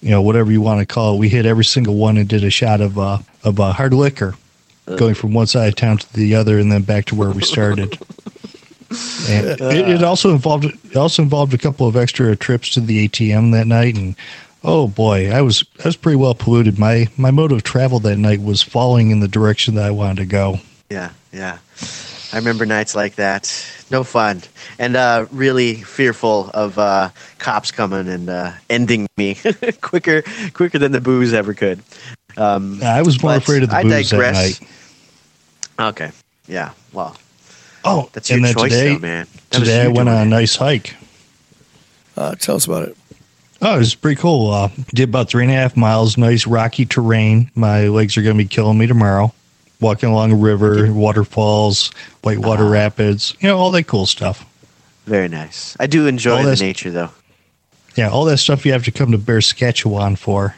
Speaker 3: whatever you want to call it. We hit every single one and did a shot of hard liquor, going from one side of town to the other and then back to where we started. And it also involved a couple of extra trips to the ATM that night, and oh boy, I was pretty well polluted. My mode of travel that night was falling in the direction that I wanted to go.
Speaker 1: Yeah. I remember nights like that. No fun, and really fearful of cops coming and ending me quicker than the booze ever could.
Speaker 3: I was more afraid of the booze that night.
Speaker 1: Okay. Yeah. Well.
Speaker 3: Oh,
Speaker 1: that's your choice, though, man.
Speaker 3: Today I went on a nice hike.
Speaker 2: Tell us about it.
Speaker 3: Oh, it was pretty cool. Did about 3.5 miles, nice rocky terrain. My legs are going to be killing me tomorrow. Walking along a river, waterfalls, whitewater rapids, all that cool stuff.
Speaker 1: Very nice. I do enjoy the nature, though.
Speaker 3: Yeah, all that stuff you have to come to Bear Saskatchewan for.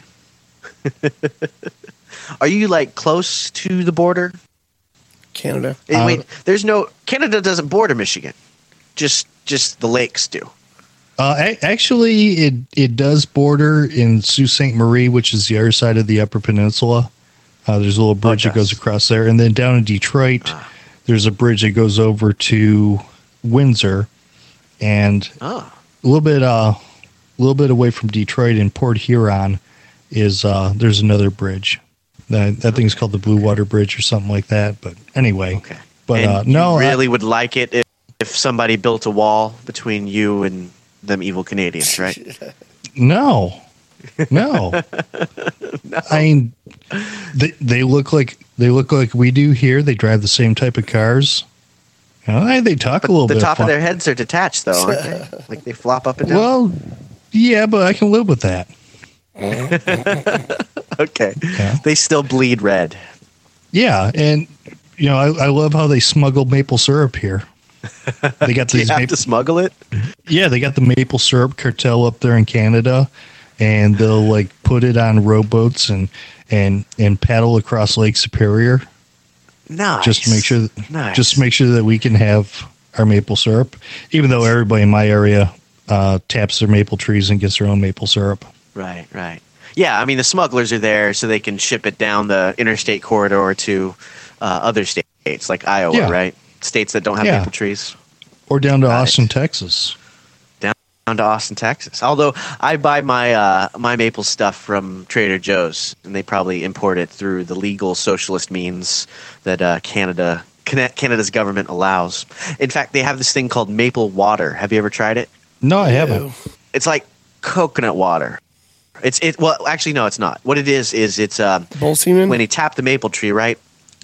Speaker 1: Are you, close to the border?
Speaker 2: Canada.
Speaker 1: Wait, Canada doesn't border Michigan. Just the lakes do.
Speaker 3: Actually, it does border in Sault Ste. Marie, which is the other side of the Upper Peninsula. There's a little bridge that goes across there. And then down in Detroit, there's a bridge that goes over to Windsor. And a little bit away from Detroit in Port Huron is there's another bridge. That thing's called the Blue Water Bridge or something like that. But anyway.
Speaker 1: Okay.
Speaker 3: But
Speaker 1: you really would like it if somebody built a wall between you and them evil Canadians, right?
Speaker 3: No. I mean, they look like we do here. They drive the same type of cars. They talk a little bit.
Speaker 1: The top of their heads are detached, though, aren't they? Like they flop up and down.
Speaker 3: Well, yeah, but I can live with that.
Speaker 1: Okay. Yeah. They still bleed red.
Speaker 3: Yeah, and I love how they smuggle maple syrup here. They got these.
Speaker 1: You have to smuggle it.
Speaker 3: Yeah, they got the maple syrup cartel up there in Canada, and they'll put it on rowboats and paddle across Lake Superior.
Speaker 1: Nice.
Speaker 3: Just to make sure that we can have our maple syrup, even though everybody in my area taps their maple trees and gets their own maple syrup.
Speaker 1: Right. Yeah, I mean the smugglers are there so they can ship it down the interstate corridor to other states like Iowa, right? States that don't have maple trees.
Speaker 3: Or down to Austin, Texas.
Speaker 1: Down to Austin, Texas. Although I buy my my maple stuff from Trader Joe's, and they probably import it through the legal socialist means that Canada's government allows. In fact, they have this thing called maple water. Have you ever tried it?
Speaker 3: No, I haven't.
Speaker 1: It's like coconut water. Well, actually, no, it's not. What it is it's
Speaker 2: bull semen?
Speaker 1: When you tap the maple tree, right?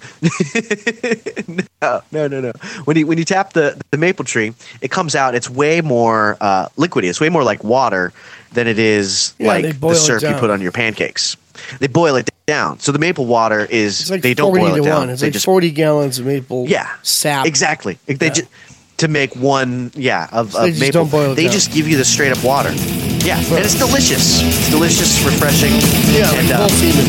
Speaker 1: No. When you tap the maple tree, it comes out. It's way more liquidy. It's way more like water than it is like the syrup you put on your pancakes. They boil it down. So the maple water is they don't boil it down.
Speaker 2: It's like 40 gallons of maple sap.
Speaker 1: Exactly. To make one of maple.
Speaker 2: Don't boil it
Speaker 1: they
Speaker 2: down.
Speaker 1: just give you the straight up water. Yeah, and it's delicious. It's delicious, refreshing.
Speaker 2: Yeah,
Speaker 1: and,
Speaker 2: bull semen.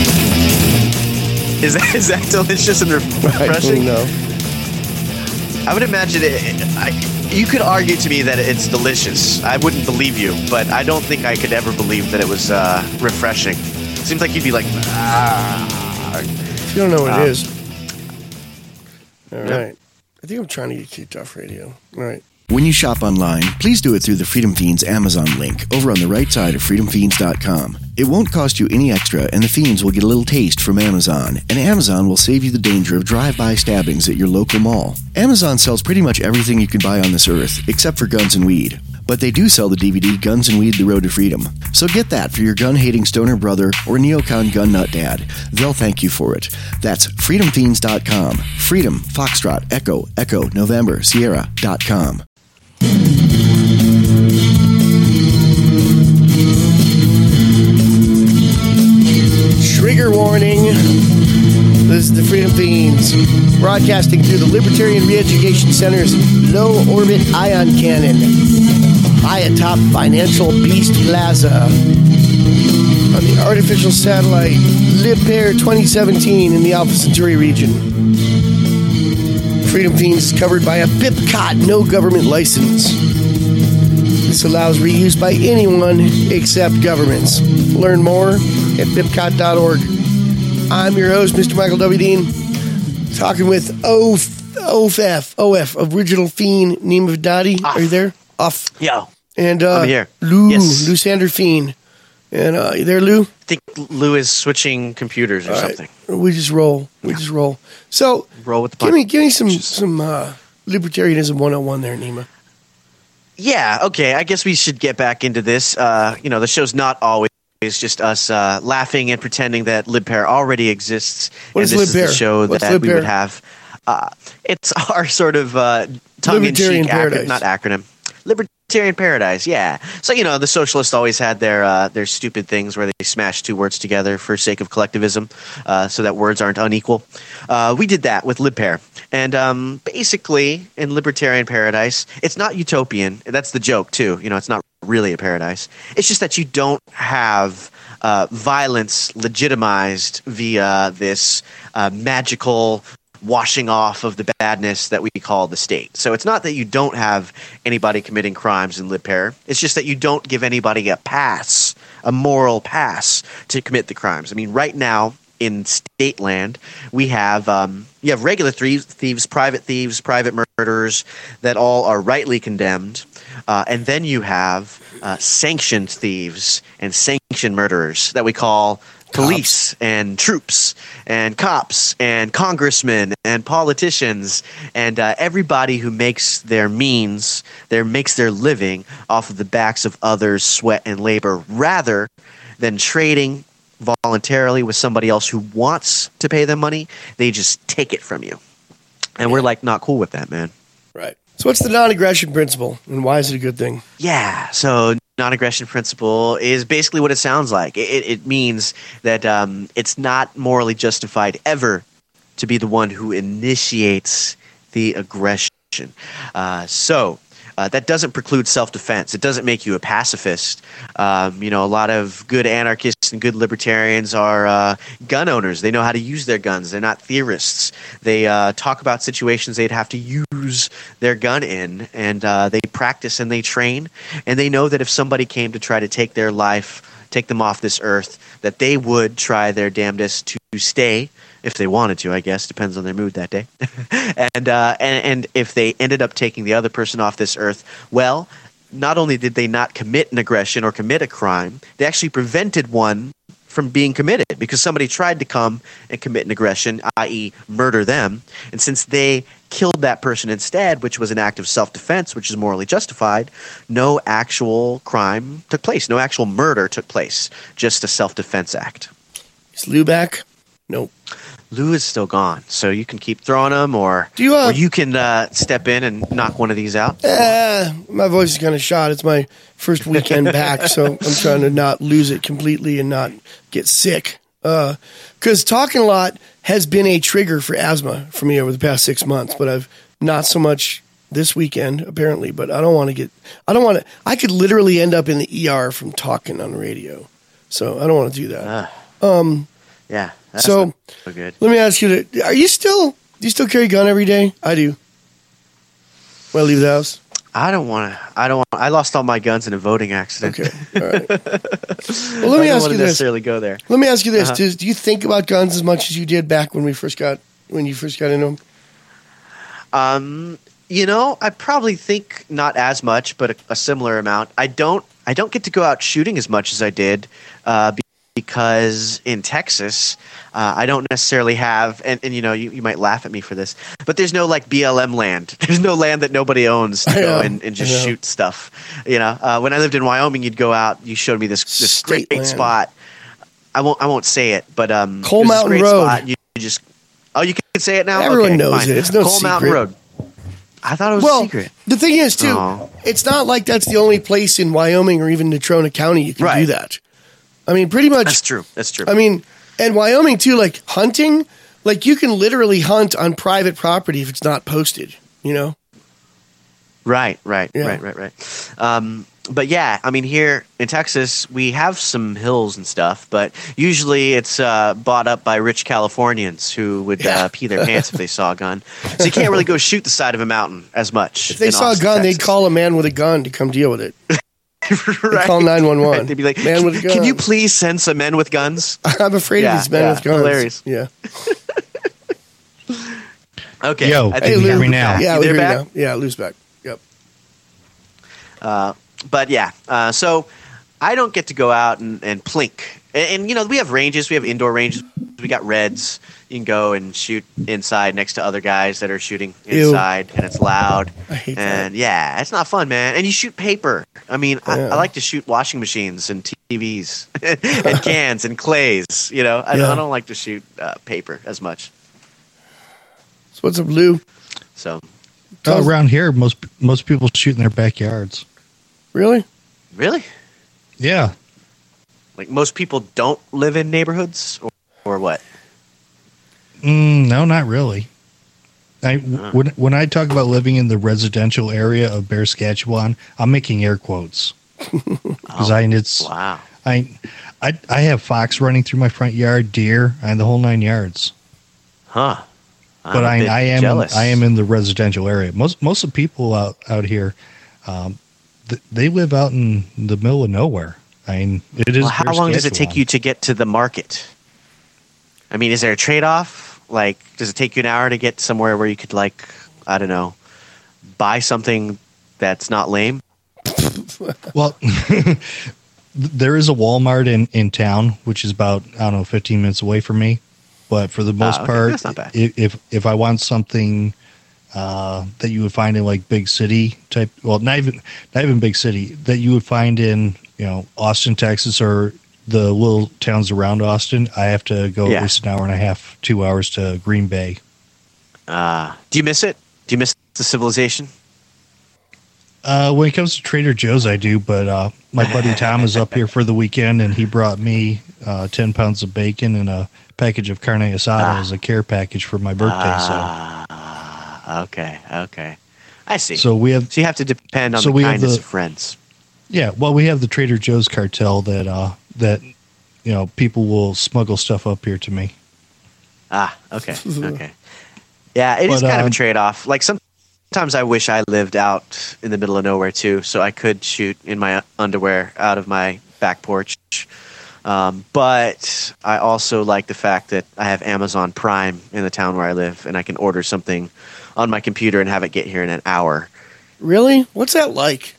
Speaker 1: Is that delicious and refreshing?
Speaker 2: No.
Speaker 1: I would imagine you could argue to me that it's delicious. I wouldn't believe you, but I don't think I could ever believe that it was refreshing. It seems like you'd be like,
Speaker 2: You don't know what it is. All right. I think I'm trying to get kicked off radio. All right.
Speaker 5: When you shop online, please do it through the Freedom Fiends Amazon link over on the right side of freedomfiends.com. It won't cost you any extra, and the Fiends will get a little taste from Amazon, and Amazon will save you the danger of drive-by stabbings at your local mall. Amazon sells pretty much everything you can buy on this earth, except for guns and weed. But they do sell the DVD Guns and Weed: The Road to Freedom. So get that for your gun-hating stoner brother or neocon gun nut dad. They'll thank you for it. That's freedomfiends.com. Freedom, Foxtrot, Echo, Echo, November, Sierra.com.
Speaker 2: Trigger warning. This is the Freedom Fiends, broadcasting through the Libertarian Re-Education Center's low-orbit ion cannon, high atop Financial Beast Plaza, on the artificial satellite Lipair 2017 in the Alpha Centauri region. Freedom Fiends is covered by a BIPCOT no government license. This allows reuse by anyone except governments. Learn more at vipcot.org. I'm your host, Mr. Michael W. Dean, talking with OF, Original Fiend, Nima Vidadi. Are you there? Off.
Speaker 1: Yo.
Speaker 2: And
Speaker 1: I'm here.
Speaker 2: Lou,
Speaker 1: Yes.
Speaker 2: Lou Sander Fiend. And you there, Lou?
Speaker 1: I think Lou is switching computers or something.
Speaker 2: We just roll. So
Speaker 1: Roll with the punch.
Speaker 2: give me some libertarianism 101 there, Nima.
Speaker 1: Yeah, okay. I guess we should get back into this. The show's not always just us laughing and pretending that LibPair already exists.
Speaker 2: What
Speaker 1: and
Speaker 2: is
Speaker 1: this is
Speaker 2: LibPair?
Speaker 1: the show
Speaker 2: What's
Speaker 1: that we
Speaker 2: LibPair?
Speaker 1: would have. It's our sort of
Speaker 2: Libertarian
Speaker 1: tongue-in-cheek
Speaker 2: paradise.
Speaker 1: not acronym. Libertarian paradise, yeah. So, the socialists always had their stupid things where they smash two words together for sake of collectivism so that words aren't unequal. We did that with LibPair. And basically, in Libertarian paradise, it's not utopian. That's the joke, too. It's not really a paradise. It's just that you don't have violence legitimized via this magical washing off of the badness that we call the state. So it's not that you don't have anybody committing crimes in LibPair. It's just that you don't give anybody a pass, a moral pass to commit the crimes. I mean, right now in state land, we have you have regular thieves, private murderers that all are rightly condemned. And then you have sanctioned thieves and sanctioned murderers that we call police and troops and cops and congressmen and politicians and everybody who makes their living off of the backs of others' sweat and labor rather than trading voluntarily with somebody else who wants to pay them money. They just take it from you. And we're not cool with that, man.
Speaker 2: Right. So what's the non-aggression principle, and why is it a good thing?
Speaker 1: Yeah, so non-aggression principle is basically what it sounds like. It means that it's not morally justified ever to be the one who initiates the aggression. That doesn't preclude self-defense. It doesn't make you a pacifist. A lot of good anarchists and good libertarians are gun owners. They know how to use their guns. They're not theorists. They talk about situations they'd have to use their gun in, and they practice and they train. And they know that if somebody came to try to take their life, take them off this earth, that they would try their damnedest to stay. If they wanted to, I guess, depends on their mood that day. and if they ended up taking the other person off this earth, well, not only did they not commit an aggression or commit a crime, they actually prevented one from being committed because somebody tried to come and commit an aggression, i.e. murder them. And since they killed that person instead, which was an act of self-defense, which is morally justified, no actual crime took place. No actual murder took place. Just a self-defense act.
Speaker 2: Is Lou back? Nope.
Speaker 1: Lou is still gone, so you can keep throwing them, or you can step in and knock one of these out.
Speaker 2: My voice is kind of shot. It's my first weekend back, so I'm trying to not lose it completely and not get sick. Because talking a lot has been a trigger for asthma for me over the past 6 months, but I've not so much this weekend, apparently. But I could literally end up in the ER from talking on the radio, so I don't want to do that.
Speaker 1: Yeah. That's
Speaker 2: so
Speaker 1: not so good.
Speaker 2: Let me ask you: do you still carry a gun every day? I do. When I leave the house,
Speaker 1: I lost all my guns in a voting accident.
Speaker 2: Okay, all right. Well, let me ask you this.
Speaker 1: Necessarily go there.
Speaker 2: Let me ask you this: do you think about guns as much as you did back when you first got into them?
Speaker 1: I probably think not as much, but a similar amount. I don't get to go out shooting as much as I did. Because in Texas, I don't necessarily have, and you might laugh at me for this, but there's no BLM land. There's no land that nobody owns to go and just shoot stuff. When I lived in Wyoming, you'd go out. You showed me this great spot. I won't say it, but
Speaker 2: Coal Mountain Road.
Speaker 1: Spot. You can say it now.
Speaker 2: Everyone knows
Speaker 1: fine.
Speaker 2: it. It's no
Speaker 1: Coal
Speaker 2: secret.
Speaker 1: Mountain Road. I thought it was a secret.
Speaker 2: The thing is, too, it's not like that's the only place in Wyoming or even Natrona County you can do that. I mean, pretty much.
Speaker 1: That's true.
Speaker 2: I mean, and Wyoming, too, hunting, you can literally hunt on private property if it's not posted,
Speaker 1: Right.
Speaker 2: Yeah.
Speaker 1: But yeah, I mean, here in Texas, we have some hills and stuff, but usually it's bought up by rich Californians who would pee their pants if they saw a gun. So you can't really go shoot the side of a mountain as much.
Speaker 2: If they saw a gun,
Speaker 1: Texas.
Speaker 2: they'd call a man with a gun to come deal with it.
Speaker 1: Right.
Speaker 2: call 911.
Speaker 1: Right. They'd be like,
Speaker 2: man with a gun.
Speaker 1: Can you please send some men with guns?
Speaker 2: I'm afraid of these men with guns.
Speaker 1: Hilarious.
Speaker 2: Yeah.
Speaker 1: Okay.
Speaker 3: Yo,
Speaker 1: I
Speaker 3: can you hear me now?
Speaker 2: Yeah,
Speaker 1: You
Speaker 2: we
Speaker 1: there,
Speaker 2: hear you
Speaker 1: back?
Speaker 2: now. Yeah, Lou's back. Yep.
Speaker 1: But yeah, so I don't get to go out and plink. And, you know, we have ranges. We have indoor ranges. We got reds. You can go and shoot inside next to other guys that are shooting inside, and it's loud.
Speaker 2: I hate
Speaker 1: and yeah, it's not fun, man. And you shoot paper. I mean,
Speaker 2: Yeah.
Speaker 1: I like to shoot washing machines and TVs and cans and clays. You know, I don't like to shoot paper as much.
Speaker 2: So what's up, Lou?
Speaker 1: So
Speaker 3: Around here, most people shoot in their backyards.
Speaker 2: Really?
Speaker 1: really,
Speaker 3: Yeah.
Speaker 1: like most people don't live in neighborhoods, or what?
Speaker 3: No, not really. When I talk about living in the residential area of Bear, Saskatchewan, I'm making air quotes because
Speaker 1: Wow.
Speaker 3: I have fox running through my front yard, deer, and the whole 9 yards.
Speaker 1: Huh.
Speaker 3: But
Speaker 1: I'm a bit jealous.
Speaker 3: I am in the residential area. Most of the people out here, they live out in the middle of nowhere. I mean, it is.
Speaker 1: Well, how
Speaker 3: Bear,
Speaker 1: long does it take
Speaker 3: Saskatchewan.
Speaker 1: you to get to the market? I mean, is there a trade-off? Like, does it take you an hour to get somewhere where you could, like, I don't know, buy something that's not lame?
Speaker 3: Well, there is a Walmart in town, which is about, 15 minutes away from me. But for the most
Speaker 1: okay.
Speaker 3: part,
Speaker 1: That's not bad.
Speaker 3: if I want something that you would find in like big city type, well, not even big city, that you would find in, Austin, Texas, or the little towns around Austin, I have to go at least an hour and a half, 2 hours to Green Bay.
Speaker 1: Do you miss it? Do you miss the civilization?
Speaker 3: When it comes to Trader Joe's, I do, but my buddy Tom is up here for the weekend, and he brought me 10 pounds of bacon and a package of carne asada as a care package for my birthday.
Speaker 1: Okay. I see.
Speaker 3: So you have
Speaker 1: to depend on
Speaker 3: so
Speaker 1: the
Speaker 3: we have
Speaker 1: kindness
Speaker 3: the-
Speaker 1: of friends.
Speaker 3: Yeah, well, we have the Trader Joe's cartel that people will smuggle stuff up here to me.
Speaker 1: Okay. Yeah, it is
Speaker 3: But,
Speaker 1: kind of a trade-off. Like, sometimes I wish I lived out in the middle of nowhere, too, so I could shoot in my underwear out of my back porch. But I also like the fact that I have Amazon Prime in the town where I live, and I can order something on my computer and have it get here in an hour.
Speaker 2: Really? What's that like?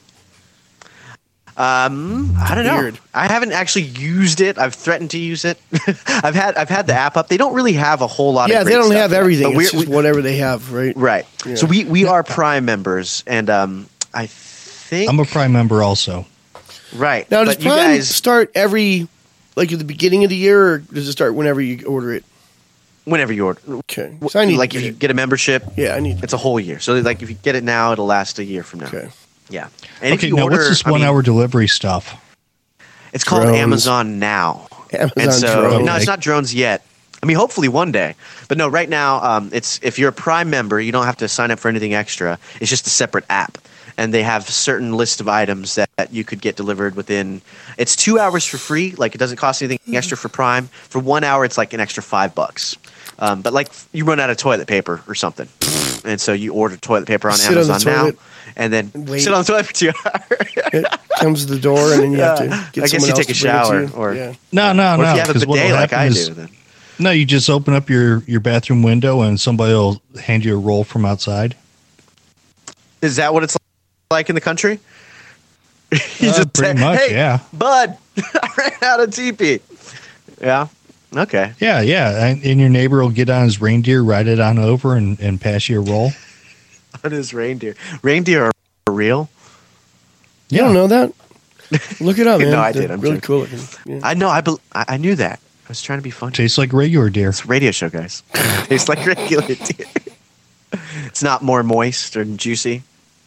Speaker 1: I don't know.
Speaker 2: Weird.
Speaker 1: I haven't actually used it. I've threatened to use it. I've had the app up. They don't really have a whole lot of
Speaker 2: Yeah,
Speaker 1: great
Speaker 2: they don't
Speaker 1: stuff
Speaker 2: have
Speaker 1: yet,
Speaker 2: everything.
Speaker 1: but
Speaker 2: It's just whatever they have, right?
Speaker 1: right.
Speaker 2: Yeah.
Speaker 1: So we are Prime members, and I think
Speaker 3: I'm a Prime member also.
Speaker 1: right.
Speaker 2: Now, does
Speaker 1: but you
Speaker 2: Prime
Speaker 1: guys,
Speaker 2: start at the beginning of the year, or does it start whenever you order it?
Speaker 1: whenever you order,
Speaker 2: Okay. So I need
Speaker 1: like
Speaker 2: to
Speaker 1: if
Speaker 2: get
Speaker 1: you
Speaker 2: it.
Speaker 1: get a membership,
Speaker 2: Yeah, I need.
Speaker 1: it's a whole year. So like if you get it now, it'll last a year from now.
Speaker 2: Okay.
Speaker 1: Yeah. And
Speaker 3: Okay,
Speaker 1: if you
Speaker 3: now
Speaker 1: order,
Speaker 3: what's this
Speaker 1: I mean,
Speaker 3: 1 hour delivery stuff?
Speaker 1: It's called
Speaker 2: Drones.
Speaker 1: Amazon Now.
Speaker 2: Amazon
Speaker 1: And so,
Speaker 2: drones.
Speaker 1: no, it's not drones yet. I mean, hopefully one day. But no, right now, it's if you're a Prime member, you don't have to sign up for anything extra. It's just a separate app. And they have a certain list of items that you could get delivered within. It's 2 hours for free. Like, it doesn't cost anything extra for Prime. For 1 hour, it's like an extra $5. But like, you run out of toilet paper or something. And so you order toilet paper on
Speaker 2: Sit on the
Speaker 1: Amazon Now.
Speaker 2: toilet
Speaker 1: And then
Speaker 2: and wait.
Speaker 1: sit on the toilet for 2 hours.
Speaker 2: It comes to the door, and then you have to get
Speaker 1: I guess
Speaker 2: someone
Speaker 1: you
Speaker 2: else
Speaker 1: take a
Speaker 2: to bring it to
Speaker 1: shower,
Speaker 2: you.
Speaker 1: or-
Speaker 2: Yeah.
Speaker 3: No.
Speaker 1: Or if you have a
Speaker 3: 'cause what'll
Speaker 1: bidet like
Speaker 3: happen
Speaker 1: I
Speaker 3: is-
Speaker 1: do, then.
Speaker 3: No, you just open up your bathroom window and somebody will hand you a roll from outside.
Speaker 1: Is that what it's like in the country? You just
Speaker 3: pretty
Speaker 1: say,
Speaker 3: much,
Speaker 1: hey,
Speaker 3: yeah.
Speaker 1: bud, I ran out of teepee. Yeah. Okay.
Speaker 3: Yeah. And your neighbor will get on his reindeer, ride it on over, and pass you a roll.
Speaker 1: What is reindeer? Reindeer are real?
Speaker 2: You don't know that? Look it up, man.
Speaker 1: No, I
Speaker 2: They're
Speaker 1: did. I'm
Speaker 2: really
Speaker 1: joking.
Speaker 2: cool looking. Yeah.
Speaker 1: I know. I knew that. I was trying to be funny.
Speaker 3: Tastes like regular deer.
Speaker 1: It's a radio show, guys. Tastes like regular deer. It's not more moist or juicy.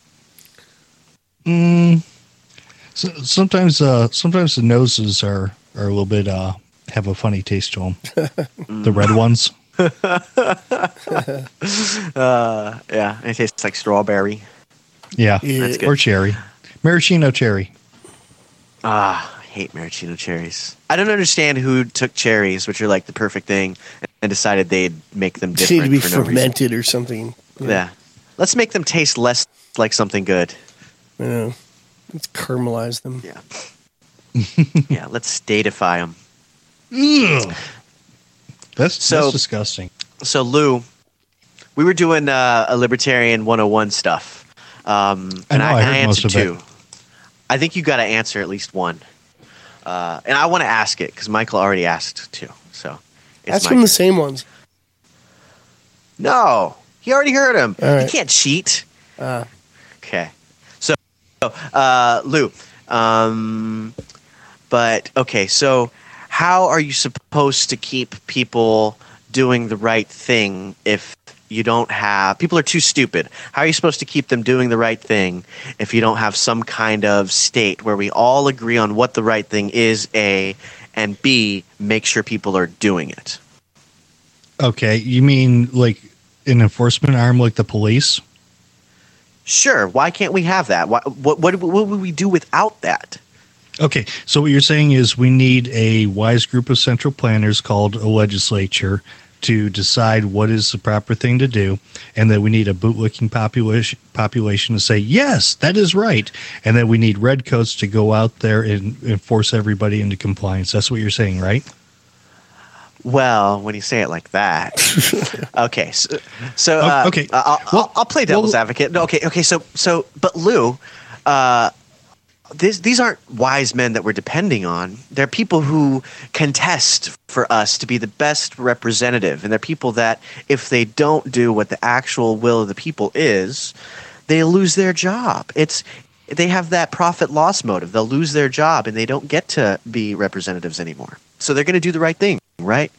Speaker 3: So, sometimes the noses are a little bit have a funny taste to them. The red ones.
Speaker 1: Yeah, it tastes like strawberry.
Speaker 3: Yeah.
Speaker 2: That's
Speaker 1: good.
Speaker 3: Or cherry. Maraschino cherry.
Speaker 1: I hate maraschino cherries. I don't understand who took cherries, which are like the perfect thing, and decided they'd make them
Speaker 2: They
Speaker 1: different
Speaker 2: need to be
Speaker 1: for no reason.
Speaker 2: fermented or something.
Speaker 1: Yeah. Let's make them taste less like something good.
Speaker 2: Yeah. Let's caramelize them.
Speaker 1: Yeah. Yeah, let's statefy them.
Speaker 3: Ugh. That's disgusting.
Speaker 1: So, Lou, we were doing a Libertarian 101 stuff. And I answered two. I think you got to answer at least one. And I want to ask it because Michael already asked two. So
Speaker 2: ask him the same ones.
Speaker 1: No, he already heard him.
Speaker 2: Right.
Speaker 1: He can't cheat. Okay. So, Lou, but okay. So, how are you supposed to keep people doing the right thing if you don't have people are too stupid? How are you supposed to keep them doing the right thing if you don't have some kind of state where we all agree on what the right thing is, A, and B, make sure people are doing it?
Speaker 3: Okay, you mean like an enforcement arm like the police?
Speaker 1: Sure. Why can't we have that? What would we do without that?
Speaker 3: Okay, so what you're saying is we need a wise group of central planners called a legislature to decide what is the proper thing to do, and that we need a bootlicking population to say, yes, that is right, and then we need redcoats to go out there and enforce everybody into compliance. That's what you're saying, right?
Speaker 1: Well, when you say it like that. Okay.
Speaker 3: Okay.
Speaker 1: I'll play devil's advocate. No, okay. So, but Lou, these aren't wise men that we're depending on. They're people who contest for us to be the best representative. And they're people that if they don't do what the actual will of the people is, they lose their job. They have that profit loss motive. They'll lose their job and they don't get to be representatives anymore. So they're going to do the right thing, right?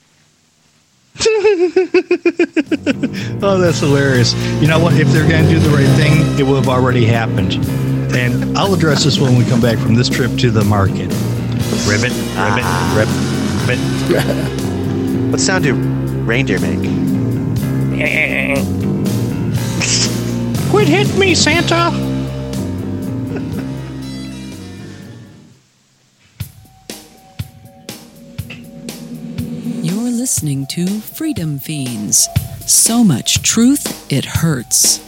Speaker 3: Oh, that's hilarious. You know what? If they're going to do the right thing, it will have already happened. And I'll address this when we come back from this trip to the market. Ribbit.
Speaker 1: What sound do reindeer make?
Speaker 3: Quit hitting me, Santa!
Speaker 4: You're listening to Freedom Fiends. So much truth, it hurts.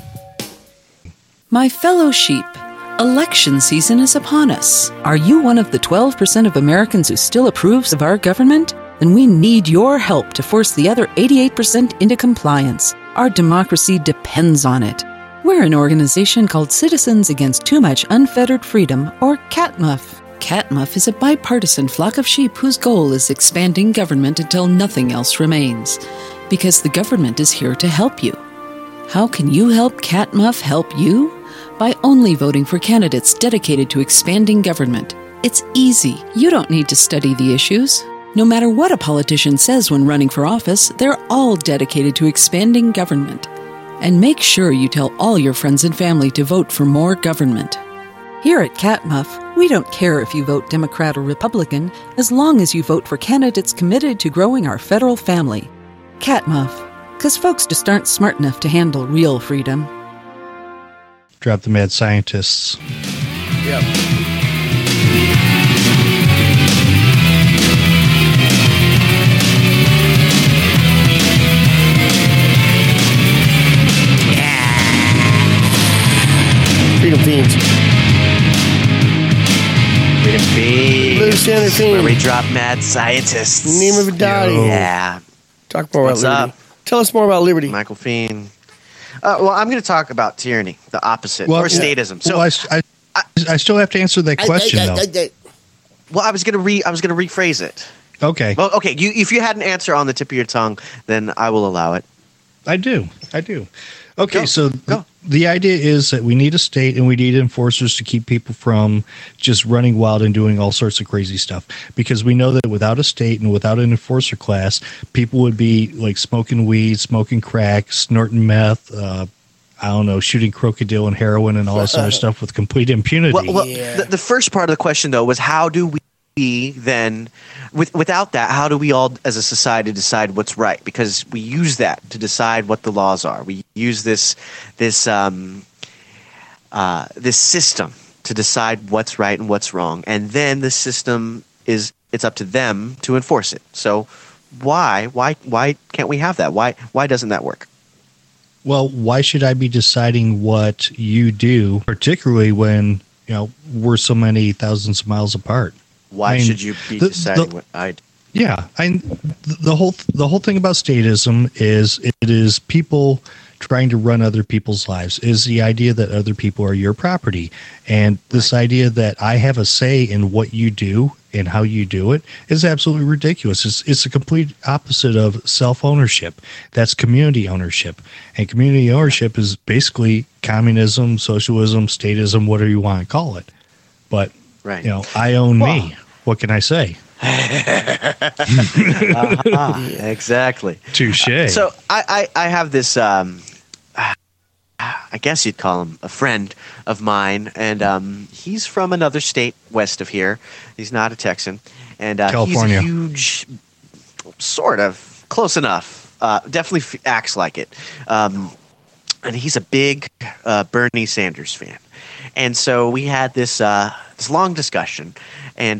Speaker 4: My fellow sheep, election season is upon us. Are you one of the 12% of Americans who still approves of our government? Then we need your help to force the other 88% into compliance. Our democracy depends on it. We're an organization called Citizens Against Too Much Unfettered Freedom, or CATMUF. CATMUF is a bipartisan flock of sheep whose goal is expanding government until nothing else remains. Because the government is here to help you. How can you help CATMUF help you? By only voting for candidates dedicated to expanding government. It's easy. You don't need to study the issues. No matter what a politician says when running for office, they're all dedicated to expanding government. And make sure you tell all your friends and family to vote for more government. Here at CATMUF, we don't care if you vote Democrat or Republican, as long as you vote for candidates committed to growing our federal family. CATMUF, because folks just aren't smart enough to handle real freedom.
Speaker 3: Drop the mad scientists.
Speaker 2: Yep. Freedom Fiends.
Speaker 1: Freedom Fiends.
Speaker 2: Lou Standard Fiend.
Speaker 1: Where we drop mad scientists.
Speaker 2: Name of a daddy.
Speaker 1: Yeah.
Speaker 2: Talk more
Speaker 1: What's
Speaker 2: about liberty.
Speaker 1: up?
Speaker 2: Tell us more about liberty.
Speaker 1: Michael Fiend. Well, I'm going to talk about tyranny, the opposite, or statism. So,
Speaker 3: I still have to answer that question, though.
Speaker 1: well, I was going to rephrase it.
Speaker 3: Okay.
Speaker 1: Well, okay. If you had an answer on the tip of your tongue, then I will allow it.
Speaker 3: I do. Okay,
Speaker 1: Go.
Speaker 3: The idea is that we need a state and we need enforcers to keep people from just running wild and doing all sorts of crazy stuff. Because we know that without a state and without an enforcer class, people would be like smoking weed, smoking crack, snorting meth, shooting crocodile and heroin and all this other stuff with complete impunity.
Speaker 1: Well, the first part of the question, though, was how do we then, without that, how do we all as a society decide what's right? Because we use that to decide what the laws are. We use this system to decide what's right and what's wrong, and then the system it's up to them to enforce it. So why can't we have that? Why doesn't that work?
Speaker 3: Well, why should I be deciding what you do, particularly when we're so many thousands of miles apart.
Speaker 1: Why should you be deciding what I?
Speaker 3: Yeah, the whole thing about statism is it is people trying to run other people's lives. It is the idea that other people are your property, and this idea that I have a say in what you do and how you do it is absolutely ridiculous. It's the complete opposite of self-ownership. That's community ownership, and community ownership is basically communism, socialism, statism, whatever you want to call it. But I own me. What can I say?
Speaker 1: Exactly.
Speaker 3: Touché.
Speaker 1: So I have this, I guess you'd call him a friend of mine, and he's from another state west of here. He's not a Texan, and
Speaker 3: California.
Speaker 1: He's a huge, sort of, close enough, definitely acts like it. And he's a big Bernie Sanders fan. And so we had this long discussion, and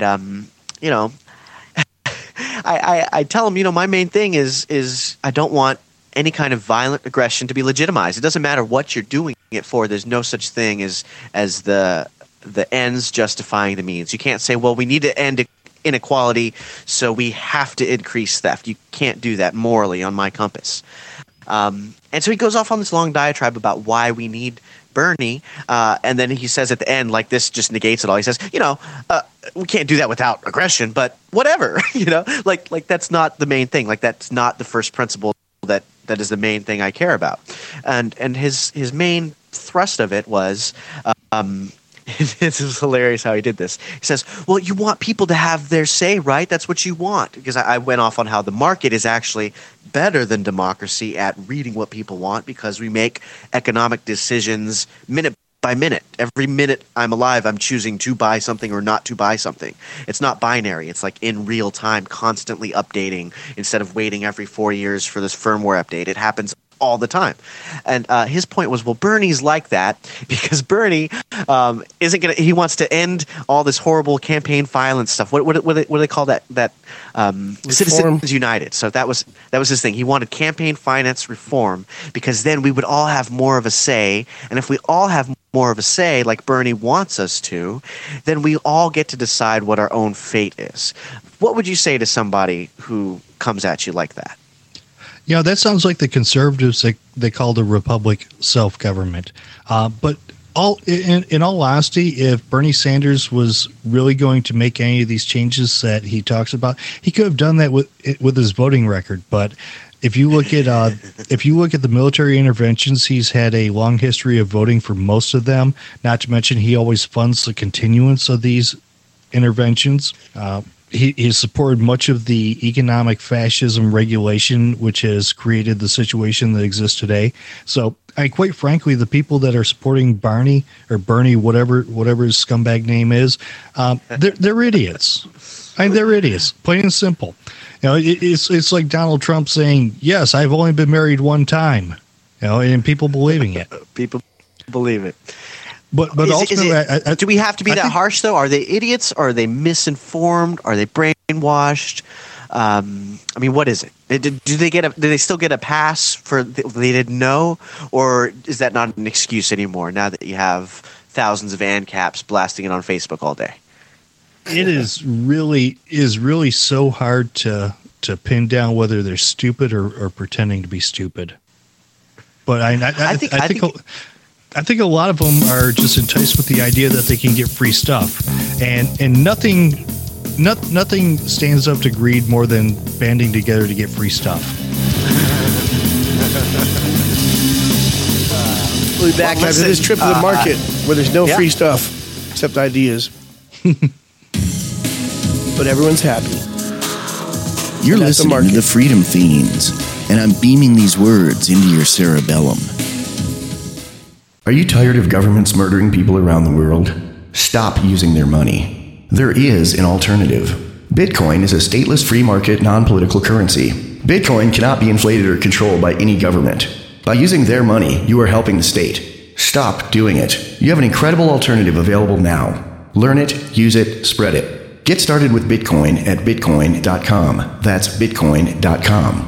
Speaker 1: I tell him, my main thing is I don't want any kind of violent aggression to be legitimized. It doesn't matter what you're doing it for. There's no such thing as the ends justifying the means. You can't say, well, we need to end inequality, so we have to increase theft. You can't do that morally on my compass. And so he goes off on this long diatribe about why we need Bernie, and then he says at the end, like, this just negates it all. He says, we can't do that without aggression, but whatever, like that's not the main thing. Like, that's not the first principle that is the main thing I care about. And his main thrust of it was, this is hilarious how he did this. He says, well, you want people to have their say, right? That's what you want. Because I went off on how the market is actually better than democracy at reading what people want, because we make economic decisions minute by minute. Every minute I'm alive, I'm choosing to buy something or not to buy something. It's not binary. It's like in real time, constantly updating instead of waiting every 4 years for this firmware update. It happens all the time. And his point was, well, Bernie's like that because Bernie isn't going to, he wants to end all this horrible campaign violence stuff. What do they call that? Citizens United. So that was his thing. He wanted campaign finance reform because then we would all have more of a say. And if we all have more of a say, like Bernie wants us to, then we all get to decide what our own fate is. What would you say to somebody who comes at you like that?
Speaker 3: That sounds like the conservatives they call the republic self-government. But in all honesty, if Bernie Sanders was really going to make any of these changes that he talks about, he could have done that with his voting record. But if you look at the military interventions, he's had a long history of voting for most of them. Not to mention, he always funds the continuance of these interventions. He supported much of the economic fascism regulation, which has created the situation that exists today. So, quite frankly, the people that are supporting Barney or Bernie, whatever his scumbag name is, they're idiots. They're idiots, plain and simple. It's like Donald Trump saying, "Yes, I've only been married one time," and people believing it.
Speaker 1: People believe it.
Speaker 3: But ultimately,
Speaker 1: do we have to be that harsh, though? Are they idiots? Are they misinformed? Are they brainwashed? What is it? Do they still get a pass for they didn't know, or is that not an excuse anymore? Now that you have thousands of ANCAPs blasting it on Facebook all day,
Speaker 3: it is really so hard to pin down whether they're stupid or pretending to be stupid. But I think a lot of them are just enticed with the idea that they can get free stuff, and nothing stands up to greed more than banding together to get free stuff.
Speaker 2: We'll be back after this trip to the market where there's no free stuff except ideas, but everyone's happy.
Speaker 5: You're listening to the Freedom Fiends, and I'm beaming these words into your cerebellum. Are you tired of governments murdering people around the world? Stop using their money. There is an alternative. Bitcoin is a stateless free market non-political currency. Bitcoin cannot be inflated or controlled by any government. By using their money, you are helping the state. Stop doing it. You have an incredible alternative available now. Learn it, use it, spread it. Get started with Bitcoin at bitcoin.com. That's bitcoin.com.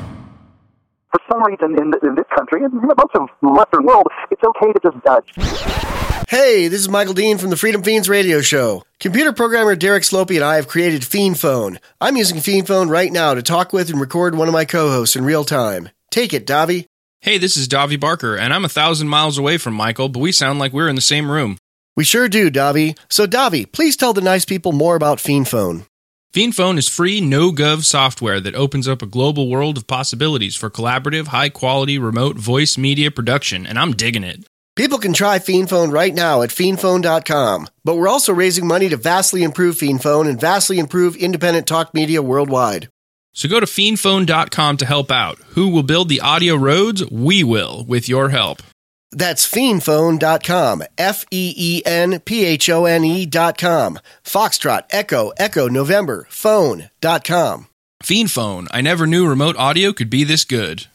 Speaker 7: For some reason in this country, and in most of the Western world, it's okay to just judge.
Speaker 2: Hey, this is Michael Dean from the Freedom Fiends radio show. Computer programmer Derek Slopey and I have created Fiend Phone. I'm using Fiend Phone right now to talk with and record one of my co-hosts in real time. Take it, Davi.
Speaker 7: Hey, this is Davi Barker, and I'm 1,000 miles away from Michael, but we sound like we're in the same room.
Speaker 2: We sure do, Davi. So, Davi, please tell the nice people more about Fiend Phone.
Speaker 7: Fiend Phone is free, no-gov software that opens up a global world of possibilities for collaborative, high-quality, remote voice media production, and I'm digging it.
Speaker 2: People can try Fiend Phone right now at fiendphone.com, but we're also raising money to vastly improve Fiend Phone and vastly improve independent talk media worldwide.
Speaker 7: So go to fiendphone.com to help out. Who will build the audio roads? We will, with your help.
Speaker 2: That's fiendphone.com, FEENPHONE.com, Foxtrot, Echo, November, phone.com.
Speaker 7: Fiend Phone. I never knew remote audio could be this good.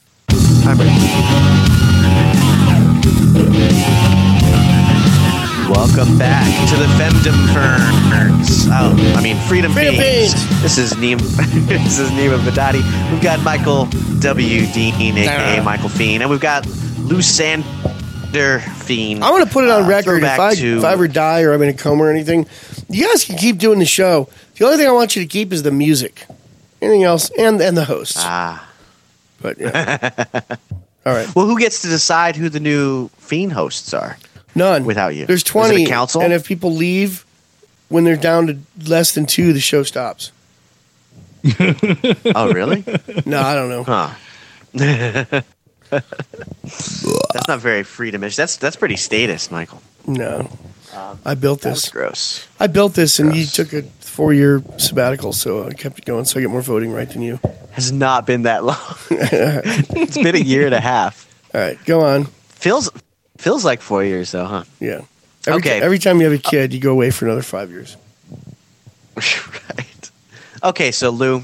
Speaker 1: Welcome back to the Femdom Ferns. Freedom Fiends. This is Nima Badati. We've got Michael W. Dean, a.k.a. Michael Fiend, and we've got Lou Sander Fiend.
Speaker 2: I want to put it on record, if I ever die or I'm in a coma or anything, you guys can keep doing the show. The only thing I want you to keep is the music. Anything else, and the hosts. But, yeah. All right.
Speaker 1: Well, who gets to decide who the new Fiend hosts are?
Speaker 2: None.
Speaker 1: Without you.
Speaker 2: There's 20.
Speaker 1: Is it a council?
Speaker 2: And if people leave when they're down to less than 2, the show stops.
Speaker 1: Oh, really?
Speaker 2: No, I don't know.
Speaker 1: Huh. That's not very freedomish. That's pretty statist, Michael.
Speaker 2: No. I built this.
Speaker 1: That's gross.
Speaker 2: I built this, and you took a 4-year sabbatical, so I kept it going, so I get more voting right than you.
Speaker 1: Has not been that long. It's been a year and a half.
Speaker 2: All right, go on.
Speaker 1: Feels like 4 years, though, huh?
Speaker 2: Yeah.
Speaker 1: Every
Speaker 2: time you have a kid, you go away for another 5 years.
Speaker 1: Right. Okay, so Lou,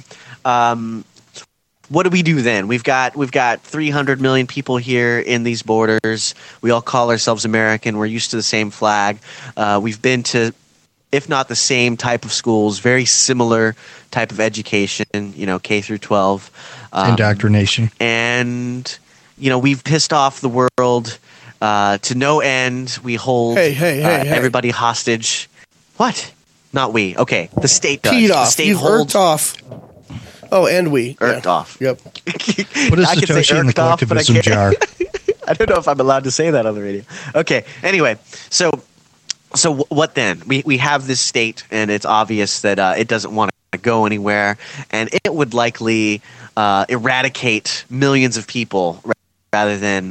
Speaker 1: what do we do then? We've got 300 million people here in these borders. We all call ourselves American. We're used to the same flag. We've been to, if not the same type of schools, very similar type of education. K through 12,
Speaker 3: indoctrination,
Speaker 1: and we've pissed off the world to no end. We hold everybody hostage. What? Not we. Okay, the state does.
Speaker 2: Teed
Speaker 1: the
Speaker 2: off.
Speaker 1: state
Speaker 2: You've
Speaker 1: holds
Speaker 2: off. Oh, and we.
Speaker 1: Irked off.
Speaker 2: Yep.
Speaker 3: Put a Satoshi in the collectivism jar.
Speaker 1: I don't know if I'm allowed to say that on the radio. Okay. Anyway, so what then? We have this state, and it's obvious that it doesn't want to go anywhere, and it would likely eradicate millions of people rather than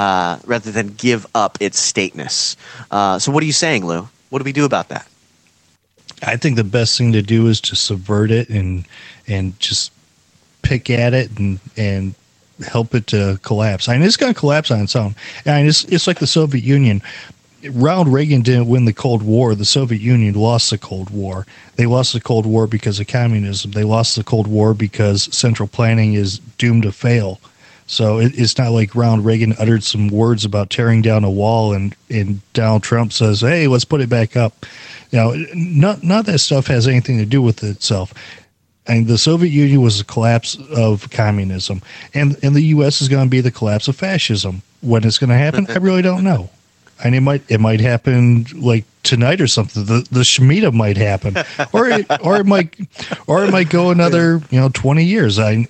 Speaker 1: give up its stateness. So what are you saying, Lou? What do we do about that?
Speaker 3: I think the best thing to do is to subvert it and just pick at it and help it to collapse. I mean, it's going to collapse on its own. I mean, it's like the Soviet Union. Ronald Reagan didn't win the Cold War. The Soviet Union lost the Cold War. They lost the Cold War because of communism. They lost the Cold War because central planning is doomed to fail. So it's not like Ronald Reagan uttered some words about tearing down a wall and Donald Trump says, hey, let's put it back up. None of that stuff has anything to do with itself. And the Soviet Union was the collapse of communism. And the U.S. is going to be the collapse of fascism. When it's going to happen, I really don't know. And it might happen like tonight or something. The Shemitah might happen, or it might go another 20 years.
Speaker 1: What's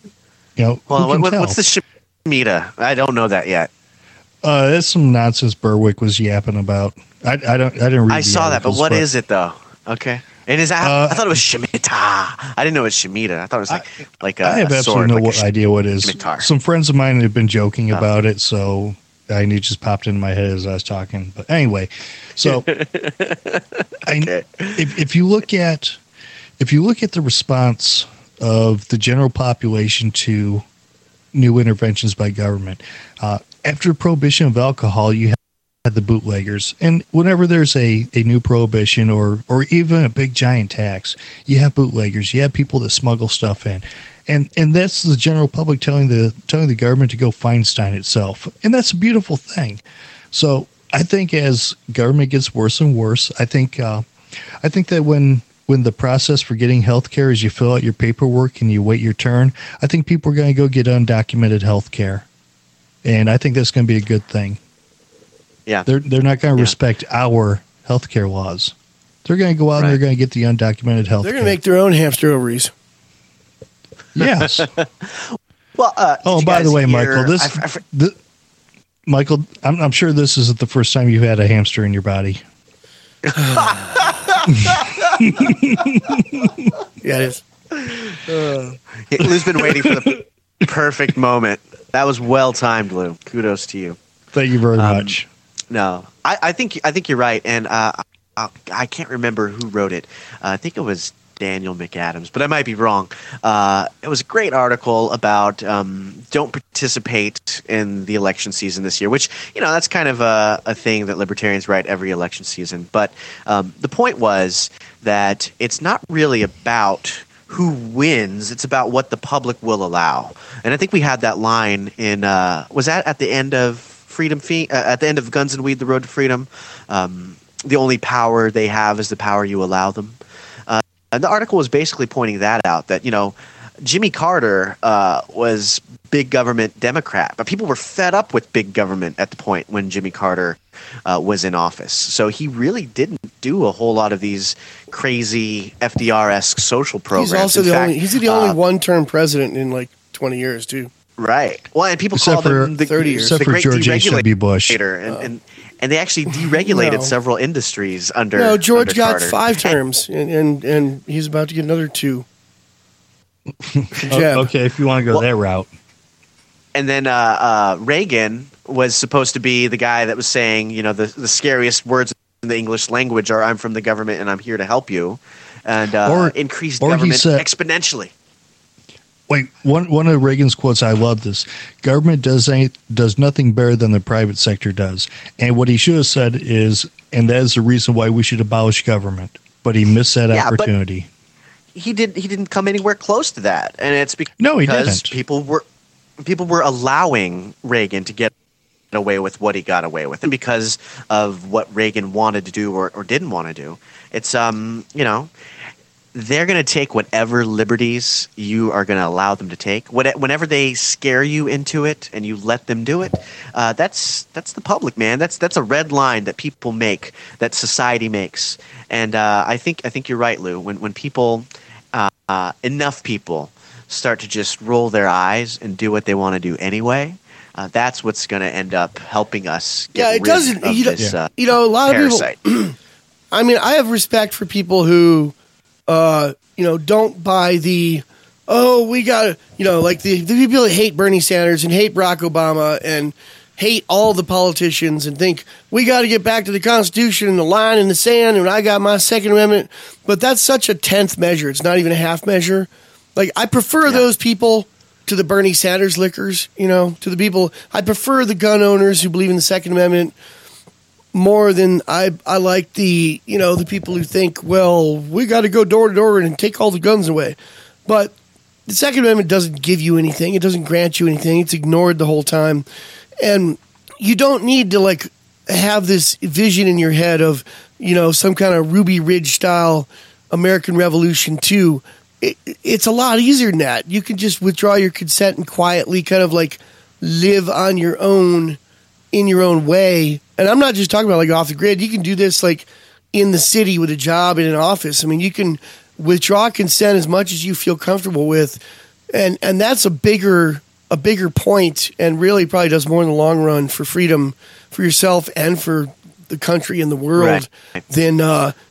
Speaker 1: the Shemitah? I don't know that yet.
Speaker 2: That's
Speaker 3: some nonsense Berwick was yapping about. I didn't read.
Speaker 1: I saw that, but what is it though? Okay, and is that? I thought it was Shemitah. I didn't know it was Shemitah. I thought it was like a
Speaker 3: I have absolutely no idea what it is.
Speaker 1: Scimitar.
Speaker 3: Some friends of mine have been joking about it, so it just popped into my head as I was talking. But anyway, so if you look at the response of the general population to new interventions by government, after prohibition of alcohol, you had the bootleggers, and whenever there's a new prohibition or even a big giant tax, you have bootleggers, you have people that smuggle stuff in. And that's the general public telling the government to go Feinstein itself. And that's a beautiful thing. So I think as government gets worse and worse, I think that when the process for getting health care is you fill out your paperwork and you wait your turn, I think people are going to go get undocumented health care. And I think that's going to be a good thing.
Speaker 1: Yeah.
Speaker 3: They're not going to
Speaker 1: Yeah.
Speaker 3: respect our healthcare laws. They're going to go out and they're going to get the undocumented healthcare.
Speaker 2: They're going to make their own hamster ovaries.
Speaker 3: Yes.
Speaker 1: Well,
Speaker 3: Oh,
Speaker 1: did you
Speaker 3: by the
Speaker 1: guys
Speaker 3: way,
Speaker 1: hear-
Speaker 3: Michael, Michael, I'm sure this isn't the first time you've had a hamster in your body.
Speaker 2: Yeah, it is.
Speaker 1: Lou's been waiting for the perfect moment. That was well timed, Lou. Kudos to you.
Speaker 3: Thank you very much.
Speaker 1: No, I think you're right, and I can't remember who wrote it. I think it was Daniel McAdams, but I might be wrong. It was a great article about don't participate in the election season this year, which, that's kind of a thing that libertarians write every election season. But the point was that it's not really about who wins, it's about what the public will allow. And I think we had that line in was that at the end of at the end of Guns and Weed, The Road to Freedom? The only power they have is the power you allow them. And the article was basically pointing that out, that, Jimmy Carter was big government Democrat, but people were fed up with big government at the point when Jimmy Carter was in office. So he really didn't do a whole lot of these crazy FDR-esque social programs.
Speaker 2: He's also
Speaker 1: In fact,
Speaker 2: the only one-term president in like 20 years, too.
Speaker 1: Right. Well, and people
Speaker 3: Except
Speaker 1: call him
Speaker 3: for-
Speaker 1: the
Speaker 2: 30 years.
Speaker 3: Except
Speaker 1: the
Speaker 3: for
Speaker 1: great
Speaker 3: George H.W. Bush.
Speaker 1: deregulator. And they actually deregulated
Speaker 2: No.
Speaker 1: several industries under
Speaker 2: No, George
Speaker 1: under
Speaker 2: got
Speaker 1: Carter.
Speaker 2: 5 terms, and he's about to get another 2. Jeb.
Speaker 3: Okay, if you want to go that route.
Speaker 1: And then Reagan was supposed to be the guy that was saying, the scariest words in the English language are "I'm from the government and I'm here to help you," and increased
Speaker 3: or he
Speaker 1: government
Speaker 3: said-
Speaker 1: exponentially.
Speaker 3: Wait, one of Reagan's quotes, I love this. Government does nothing better than the private sector does. And what he should have said is, and that is the reason why we should abolish government. But he missed that
Speaker 1: Yeah, but-
Speaker 3: opportunity.
Speaker 1: He didn't come anywhere close to that, and it's because
Speaker 3: No, he didn't.
Speaker 1: people were allowing Reagan to get away with what he got away with, and because of what Reagan wanted to do or didn't want to do. It's they're going to take whatever liberties you are going to allow them to take. Whenever they scare you into it and you let them do it, that's the public, man. That's a red line that people make, that society makes. And I think you're right, Lou. When people, enough people, start to just roll their eyes and do what they want to do anyway, that's what's going to end up helping us get
Speaker 2: Yeah, it
Speaker 1: rid
Speaker 2: doesn't.
Speaker 1: of this
Speaker 2: A lot
Speaker 1: parasite.
Speaker 2: of people. I mean, I have respect for people who, don't buy the. Oh, we got like the people that hate Bernie Sanders and hate Barack Obama and hate all the politicians and think we got to get back to the Constitution and the line in the sand and I got my Second Amendment. But that's such a 10th measure. It's not even a half measure. Like, I prefer those people to the Bernie Sanders lickers, to the people. I prefer the gun owners who believe in the Second Amendment more than I like the people who think, well, we got to go door to door and take all the guns away. But the Second Amendment doesn't give you anything. It doesn't grant you anything. It's ignored the whole time. And you don't need to have this vision in your head of, some kind of Ruby Ridge style American Revolution 2. It's a lot easier than that. You can just withdraw your consent and quietly kind of live on your own, in your own way. And I'm not just talking about off the grid. You can do this in the city with a job in an office. I mean, you can withdraw consent as much as you feel comfortable with. And that's a bigger point, and really probably does more in the long run for freedom for yourself and for the country and the world than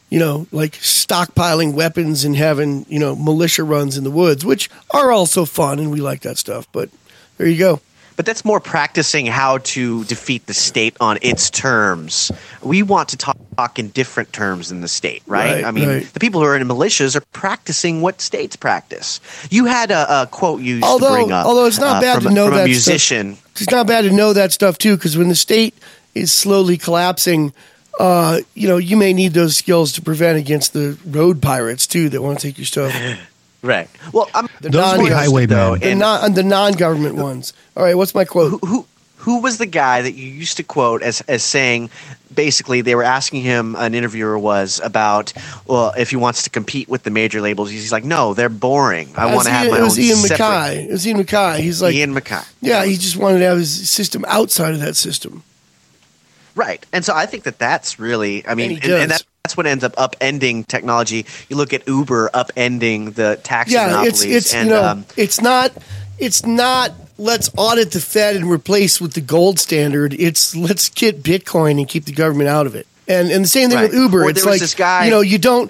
Speaker 2: stockpiling weapons and having, militia runs in the woods, which are also fun, and we like that stuff. But there you go.
Speaker 1: But that's more practicing how to defeat the state on its terms. We want to talk in different terms than the state, right? I mean, the people who are in militias are practicing what states practice. You had a quote you used to bring up.
Speaker 2: Although it's not bad to know
Speaker 1: from
Speaker 2: that
Speaker 1: a musician.
Speaker 2: Stuff. It's not bad to know that stuff, too, because when the state is slowly collapsing, you may need those skills to prevent against the road pirates, too, that want to take your stuff.
Speaker 1: Right. Well,
Speaker 2: The
Speaker 3: Those would be highwaymen.
Speaker 2: The non-government ones. All right, what's my quote?
Speaker 1: Who was the guy that you used to quote as saying, basically, they were asking him, an interviewer was, about, well, if he wants to compete with the major labels. He's like, no, they're boring. I want to have my own separate.
Speaker 2: It was Ian MacKay. He's like,
Speaker 1: Ian MacKay.
Speaker 2: yeah, he just wanted to have his system outside of that system.
Speaker 1: Right. And so I think that's really, I mean, and that's what ends up upending technology. You look at Uber upending the taxi monopolies.
Speaker 2: It's not let's audit the Fed and replace with the gold standard. It's let's get Bitcoin and keep the government out of it. And the same thing with Uber.
Speaker 1: Or
Speaker 2: it's
Speaker 1: there was
Speaker 2: like,
Speaker 1: this guy,
Speaker 2: you don't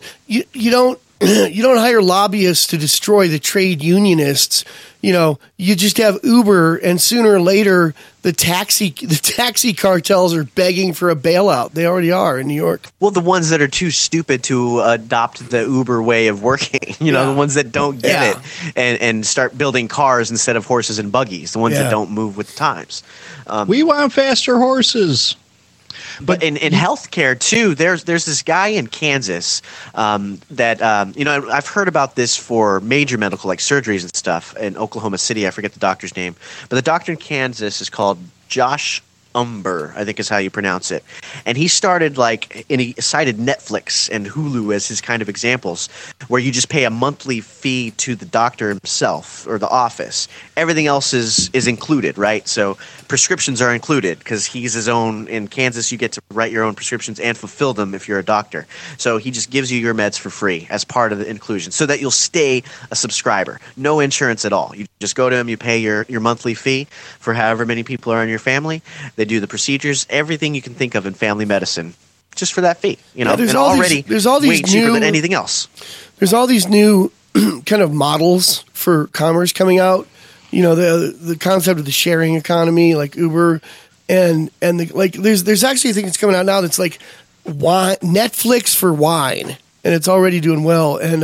Speaker 2: hire lobbyists to destroy the trade unionists. You just have Uber, and sooner or later, the taxi cartels are begging for a bailout. They already are in New York.
Speaker 1: Well, the ones that are too stupid to adopt the Uber way of working, the ones that don't get it and start building cars instead of horses and buggies, the ones that don't move with the times.
Speaker 3: We want faster horses.
Speaker 1: But in healthcare too, there's this guy in Kansas that I've heard about this for major medical like surgeries and stuff in Oklahoma City. I forget the doctor's name, but the doctor in Kansas is called Josh Umber, I think is how you pronounce it. And he started he cited Netflix and Hulu as his kind of examples, where you just pay a monthly fee to the doctor himself or the office. Everything else is included, right? So prescriptions are included because he's his own. In Kansas, you get to write your own prescriptions and fulfill them if you're a doctor. So he just gives you your meds for free as part of the inclusion so that you'll stay a subscriber. No insurance at all. You just go to him, you pay your monthly fee for however many people are in your family. They do the procedures, everything you can think of in family medicine, just for that fee.
Speaker 2: There's
Speaker 1: and
Speaker 2: all
Speaker 1: already
Speaker 2: these way
Speaker 1: cheaper than anything else.
Speaker 2: There's all these new kind of models for commerce coming out. The concept of the sharing economy, like Uber, and there's actually a thing that's coming out now that's like Netflix for wine, and it's already doing well. And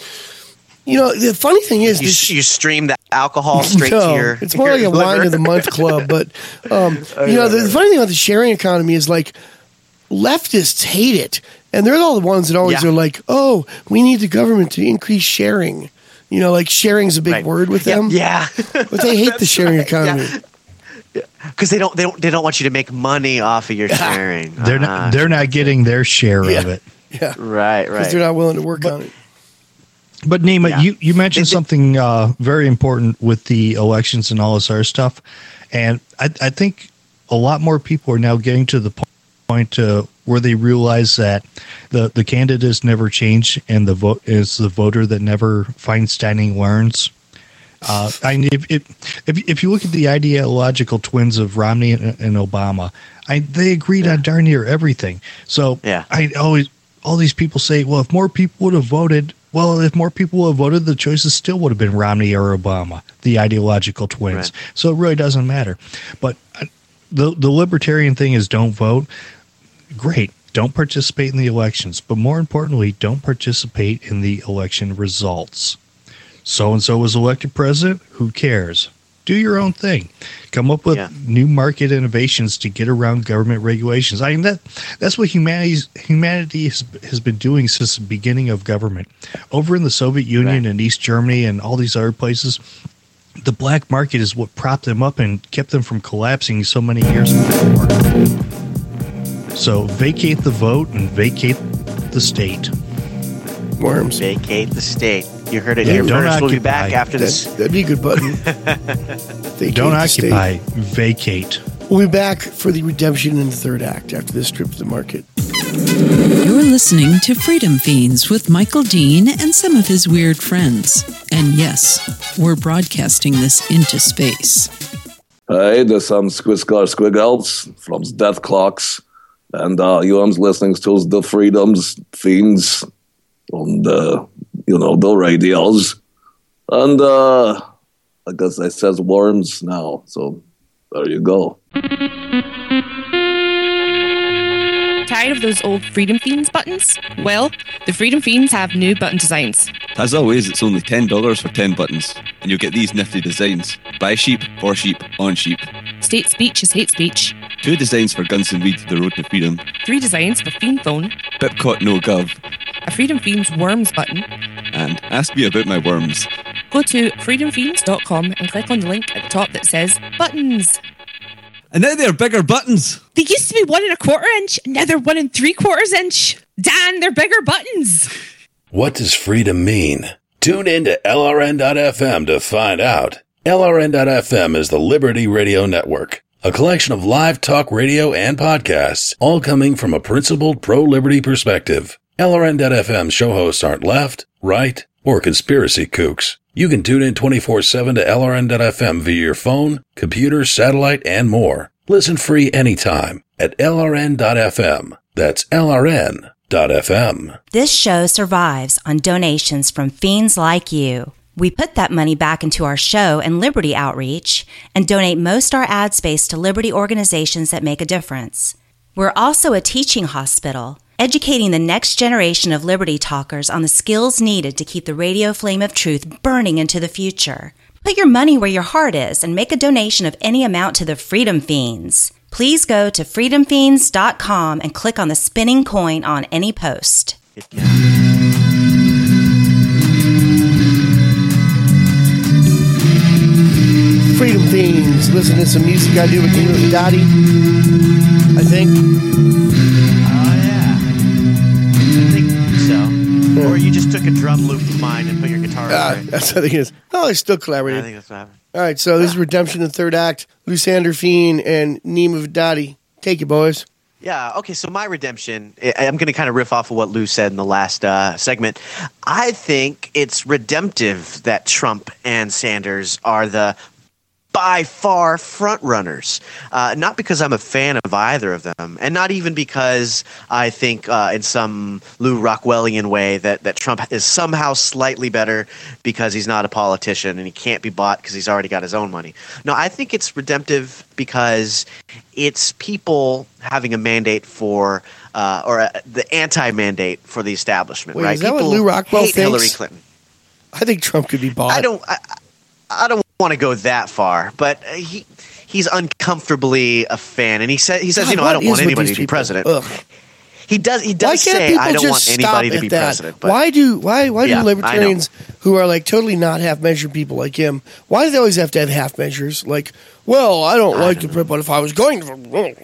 Speaker 2: the funny thing is,
Speaker 1: you stream the alcohol straight to your.
Speaker 2: It's more like a wine of the month club. But the funny thing about the sharing economy is like leftists hate it, and they're all the ones that always are like, "Oh, we need the government to increase sharing." Sharing's a big word with them.
Speaker 1: Yeah,
Speaker 2: but they hate the sharing economy.
Speaker 1: Because they don't want you to make money off of your sharing.
Speaker 3: They're not getting their share of it.
Speaker 2: Yeah,
Speaker 1: right.
Speaker 2: Because they're not willing to work on it.
Speaker 3: But Nima, you mentioned something very important with the elections and all this other stuff, and I think a lot more people are now getting to the point where they realize that the candidates never change, and the vote is the voter that never Feinsteining learns. If you look at the ideological twins of Romney and Obama, they agreed on darn near everything. So all these people say, well, if more people would have voted. Well, if more people would have voted, the choices still would have been Romney or Obama, the ideological twins. Right. So it really doesn't matter. But the libertarian thing is don't vote. Great. Don't participate in the elections. But more importantly, don't participate in the election results. So-and-so was elected president. Who cares? Do your own thing. Come up with new market innovations to get around government regulations. I mean, that's what humanity has been doing since the beginning of government. Over in the Soviet Union and East Germany and all these other places, the black market is what propped them up and kept them from collapsing so many years before. So vacate the vote and vacate the state.
Speaker 2: Worms.
Speaker 1: Vacate the state. You heard it here first. We'll be back after this.
Speaker 2: That'd be a good button.
Speaker 3: Don't occupy. Vacate.
Speaker 2: We'll be back for the redemption in the third act after this trip to the market.
Speaker 4: You're listening to Freedom Fiends with Michael Dean and some of his weird friends. And yes, we're broadcasting this into space.
Speaker 8: Hey, there's some Squiggles from Death Clocks. And you're listening to the Freedoms Fiends on the radios. And I guess it says worms now, so there you go.
Speaker 9: Tired of those old Freedom Fiends buttons? Well, the Freedom Fiends have new button designs.
Speaker 10: As always, it's only $10 for 10 buttons, and you'll get these nifty designs. By sheep, for sheep, on sheep.
Speaker 9: State speech is hate speech.
Speaker 10: 2 designs for Guns and Weed, the road to freedom.
Speaker 9: 3 designs for Fiend Phone.
Speaker 10: Pipcot no gov.
Speaker 9: A Freedom Fiends worms button.
Speaker 10: And ask me about my worms.
Speaker 9: Go to freedomfiends.com and click on the link at the top that says buttons.
Speaker 10: And now they're bigger buttons.
Speaker 9: They used to be 1 1/4 inch, now they're 1 3/4 inch. Dan, they're bigger buttons.
Speaker 11: What does freedom mean? Tune in to LRN.FM to find out. LRN.FM is the Liberty Radio Network. a collection of live talk radio and podcasts, all coming from a principled pro-liberty perspective. LRN.FM show hosts aren't left, right, or conspiracy kooks. You can tune in 24/7 to LRN.FM via your phone, computer, satellite, and more. Listen free anytime at LRN.FM. That's LRN.FM.
Speaker 12: This show survives on donations from fiends like you. We put that money back into our show and Liberty outreach and donate most our ad space to Liberty organizations that make a difference. We're also a teaching hospital, educating the next generation of Liberty talkers on the skills needed to keep the radio flame of truth burning into the future. Put your money where your heart is and make a donation of any amount to the Freedom Fiends. Please go to freedomfiends.com and click on the spinning coin on any post.
Speaker 2: Freedom Fiends. Listen to some music I do with Nima Vidadi, I think.
Speaker 1: Oh, yeah. I think so. Or you just took a drum loop of mine and put your guitar over it.
Speaker 2: That's what I think it is. Oh, I still collaborated.
Speaker 1: I think that's what happened.
Speaker 2: All right, so this is Redemption in the Third Act. Lusander Fiend and Nima Vidadi. Take it, boys.
Speaker 1: Yeah, okay, so my redemption, I'm going to kind of riff off of what Lou said in the last segment. I think it's redemptive that Trump and Sanders are the by far front runners. Not because I'm a fan of either of them, and not even because I think in some Lou Rockwellian way that Trump is somehow slightly better because he's not a politician and he can't be bought because he's already got his own money. No, I think it's redemptive because it's people having a mandate for the anti-mandate for the establishment.
Speaker 2: Wait,
Speaker 1: right?
Speaker 2: Is that
Speaker 1: people
Speaker 2: what Lou Rockwell
Speaker 1: hate
Speaker 2: thinks?
Speaker 1: Hillary Clinton.
Speaker 2: I think Trump could be bought.
Speaker 1: I don't want to go that far, but he's uncomfortably a fan, and he says,
Speaker 2: God,
Speaker 1: I don't want anybody to be president.
Speaker 2: Ugh.
Speaker 1: He does say I don't want anybody to be president. But
Speaker 2: why do
Speaker 1: Yeah,
Speaker 2: libertarians who are like totally not half measure people like him? Why do they always have to have half measures? Like, well, I don't like it, but if I was going to,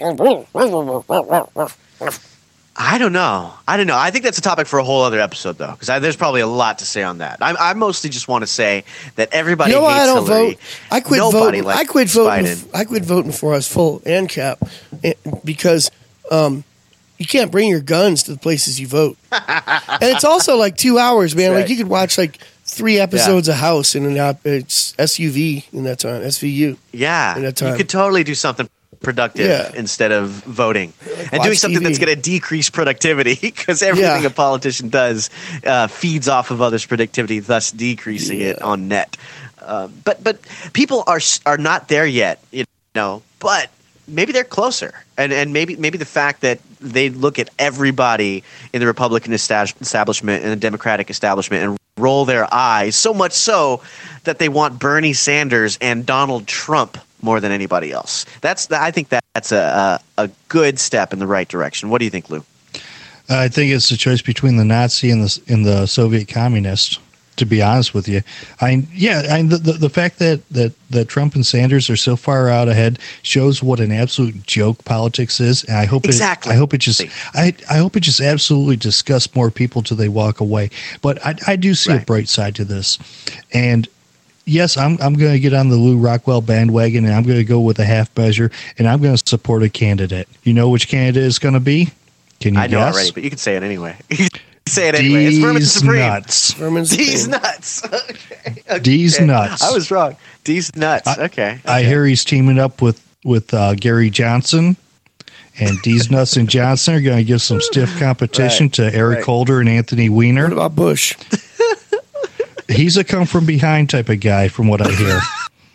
Speaker 1: I don't know. I think that's a topic for a whole other episode, though, because there's probably a lot to say on that. I mostly just want to say that everybody hates
Speaker 2: I don't
Speaker 1: Hillary.
Speaker 2: vote. I quit
Speaker 1: Nobody
Speaker 2: voting.
Speaker 1: likes
Speaker 2: I quit voting.
Speaker 1: Biden.
Speaker 2: I quit voting before I was full ANCAP because you can't bring your guns to the places you vote, and it's also like 2 hours, man.
Speaker 1: Right.
Speaker 2: Like you could watch like 3 episodes of House in it's SUV in that time, SVU.
Speaker 1: Yeah,
Speaker 2: in that time.
Speaker 1: You could totally do something productive instead of voting and doing something
Speaker 2: TV.
Speaker 1: that's going to decrease productivity because everything a politician does feeds off of others' productivity, thus decreasing it on net. But people are not there yet, but maybe they're closer. And maybe the fact that they look at everybody in the Republican establishment and the Democratic establishment and roll their eyes, so much so that they want Bernie Sanders and Donald Trump more than anybody else. I think that's a good step in the right direction. What do you think, Lou?
Speaker 3: I think it's a choice between the Nazi and the Soviet communist. To be honest with you, the fact that Trump and Sanders are so far out ahead shows what an absolute joke politics is, and I hope it just absolutely disgusts more people till they walk away. But I do see a bright side to this, and yes, I'm going to get on the Lou Rockwell bandwagon, and I'm going to go with a half measure, and I'm going to support a candidate. You know which candidate it's going to be? Can you guess?
Speaker 1: I know already, but you can say it anyway. Say it anyway. It's Vermin Supreme. D's nuts. Okay.
Speaker 3: D's nuts.
Speaker 1: I was wrong. D's nuts. Okay.
Speaker 3: I hear he's teaming up with Gary Johnson, and D's nuts and Johnson are going to give some stiff competition to Eric Holder and Anthony Weiner.
Speaker 2: What about Bush?
Speaker 3: He's a come from behind type of guy, from what I hear.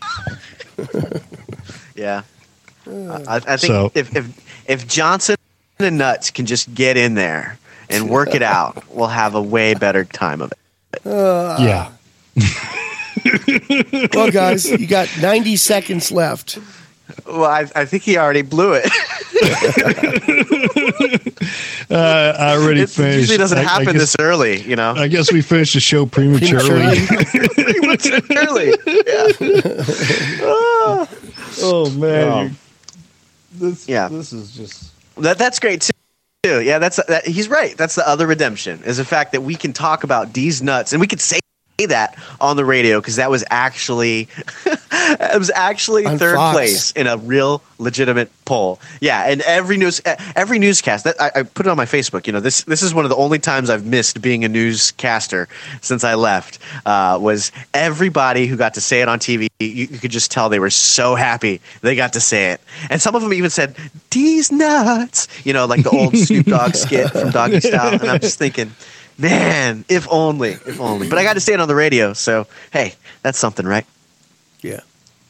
Speaker 1: Yeah. I think if Johnson and Nuts can just get in there and work it out, we'll have a way better time of it.
Speaker 3: Yeah.
Speaker 2: Well, guys, you got 90 seconds left.
Speaker 1: Well, I think he already blew it.
Speaker 3: I already finished.
Speaker 1: It usually doesn't happen this early,
Speaker 3: I guess we finished the show prematurely.
Speaker 1: Prematurely. Yeah.
Speaker 3: Oh man. This is just
Speaker 1: that's great too. Yeah, he's right. That's the other redemption, is the fact that we can talk about D's nuts and we can say that on the radio, because that was actually It was actually
Speaker 2: On
Speaker 1: third
Speaker 2: Fox.
Speaker 1: place in a real legitimate poll. Yeah, and every newscast that I put it on my Facebook. You know, this is one of the only times I've missed being a newscaster since I left. Was everybody who got to say it on TV? You could just tell they were so happy they got to say it, and some of them even said "D's nuts." You know, like the old Snoop Dogg skit from Doggy Style. And I'm just thinking, man, if only. But I got to say it on the radio, so hey, that's something, right?
Speaker 2: Yeah.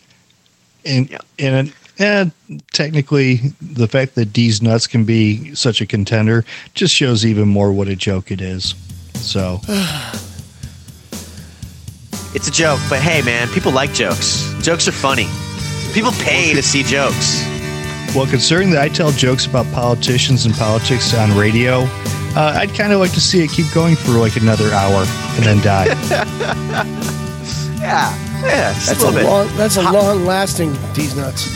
Speaker 3: And technically, the fact that D's nuts can be such a contender just shows even more what a joke it is. So
Speaker 1: it's a joke, but hey, man, people like jokes. Jokes are funny. People pay to see jokes.
Speaker 3: Well, considering that I tell jokes about politicians and politics on radio, I'd kind of like to see it keep going for like another hour and then die.
Speaker 1: Yeah, just
Speaker 2: That's
Speaker 1: a little bit.
Speaker 2: That's a long-lasting D's nuts.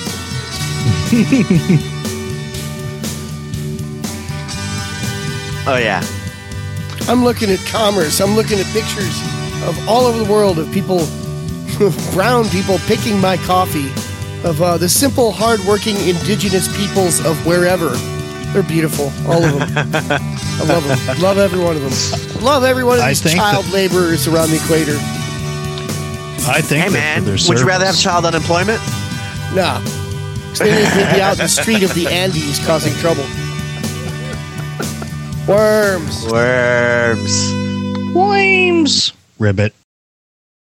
Speaker 1: Oh yeah.
Speaker 2: I'm looking at commerce. I'm looking at pictures of all over the world of people, brown people picking my coffee, of the simple, hardworking indigenous peoples of wherever. They're beautiful, all of them. I love them. Love every one of them. Love every one of these child laborers around the equator.
Speaker 3: I think.
Speaker 1: Hey man, would you rather have child unemployment?
Speaker 2: No. They'd be out in the street of the Andes causing trouble. Worms.
Speaker 3: Ribbit.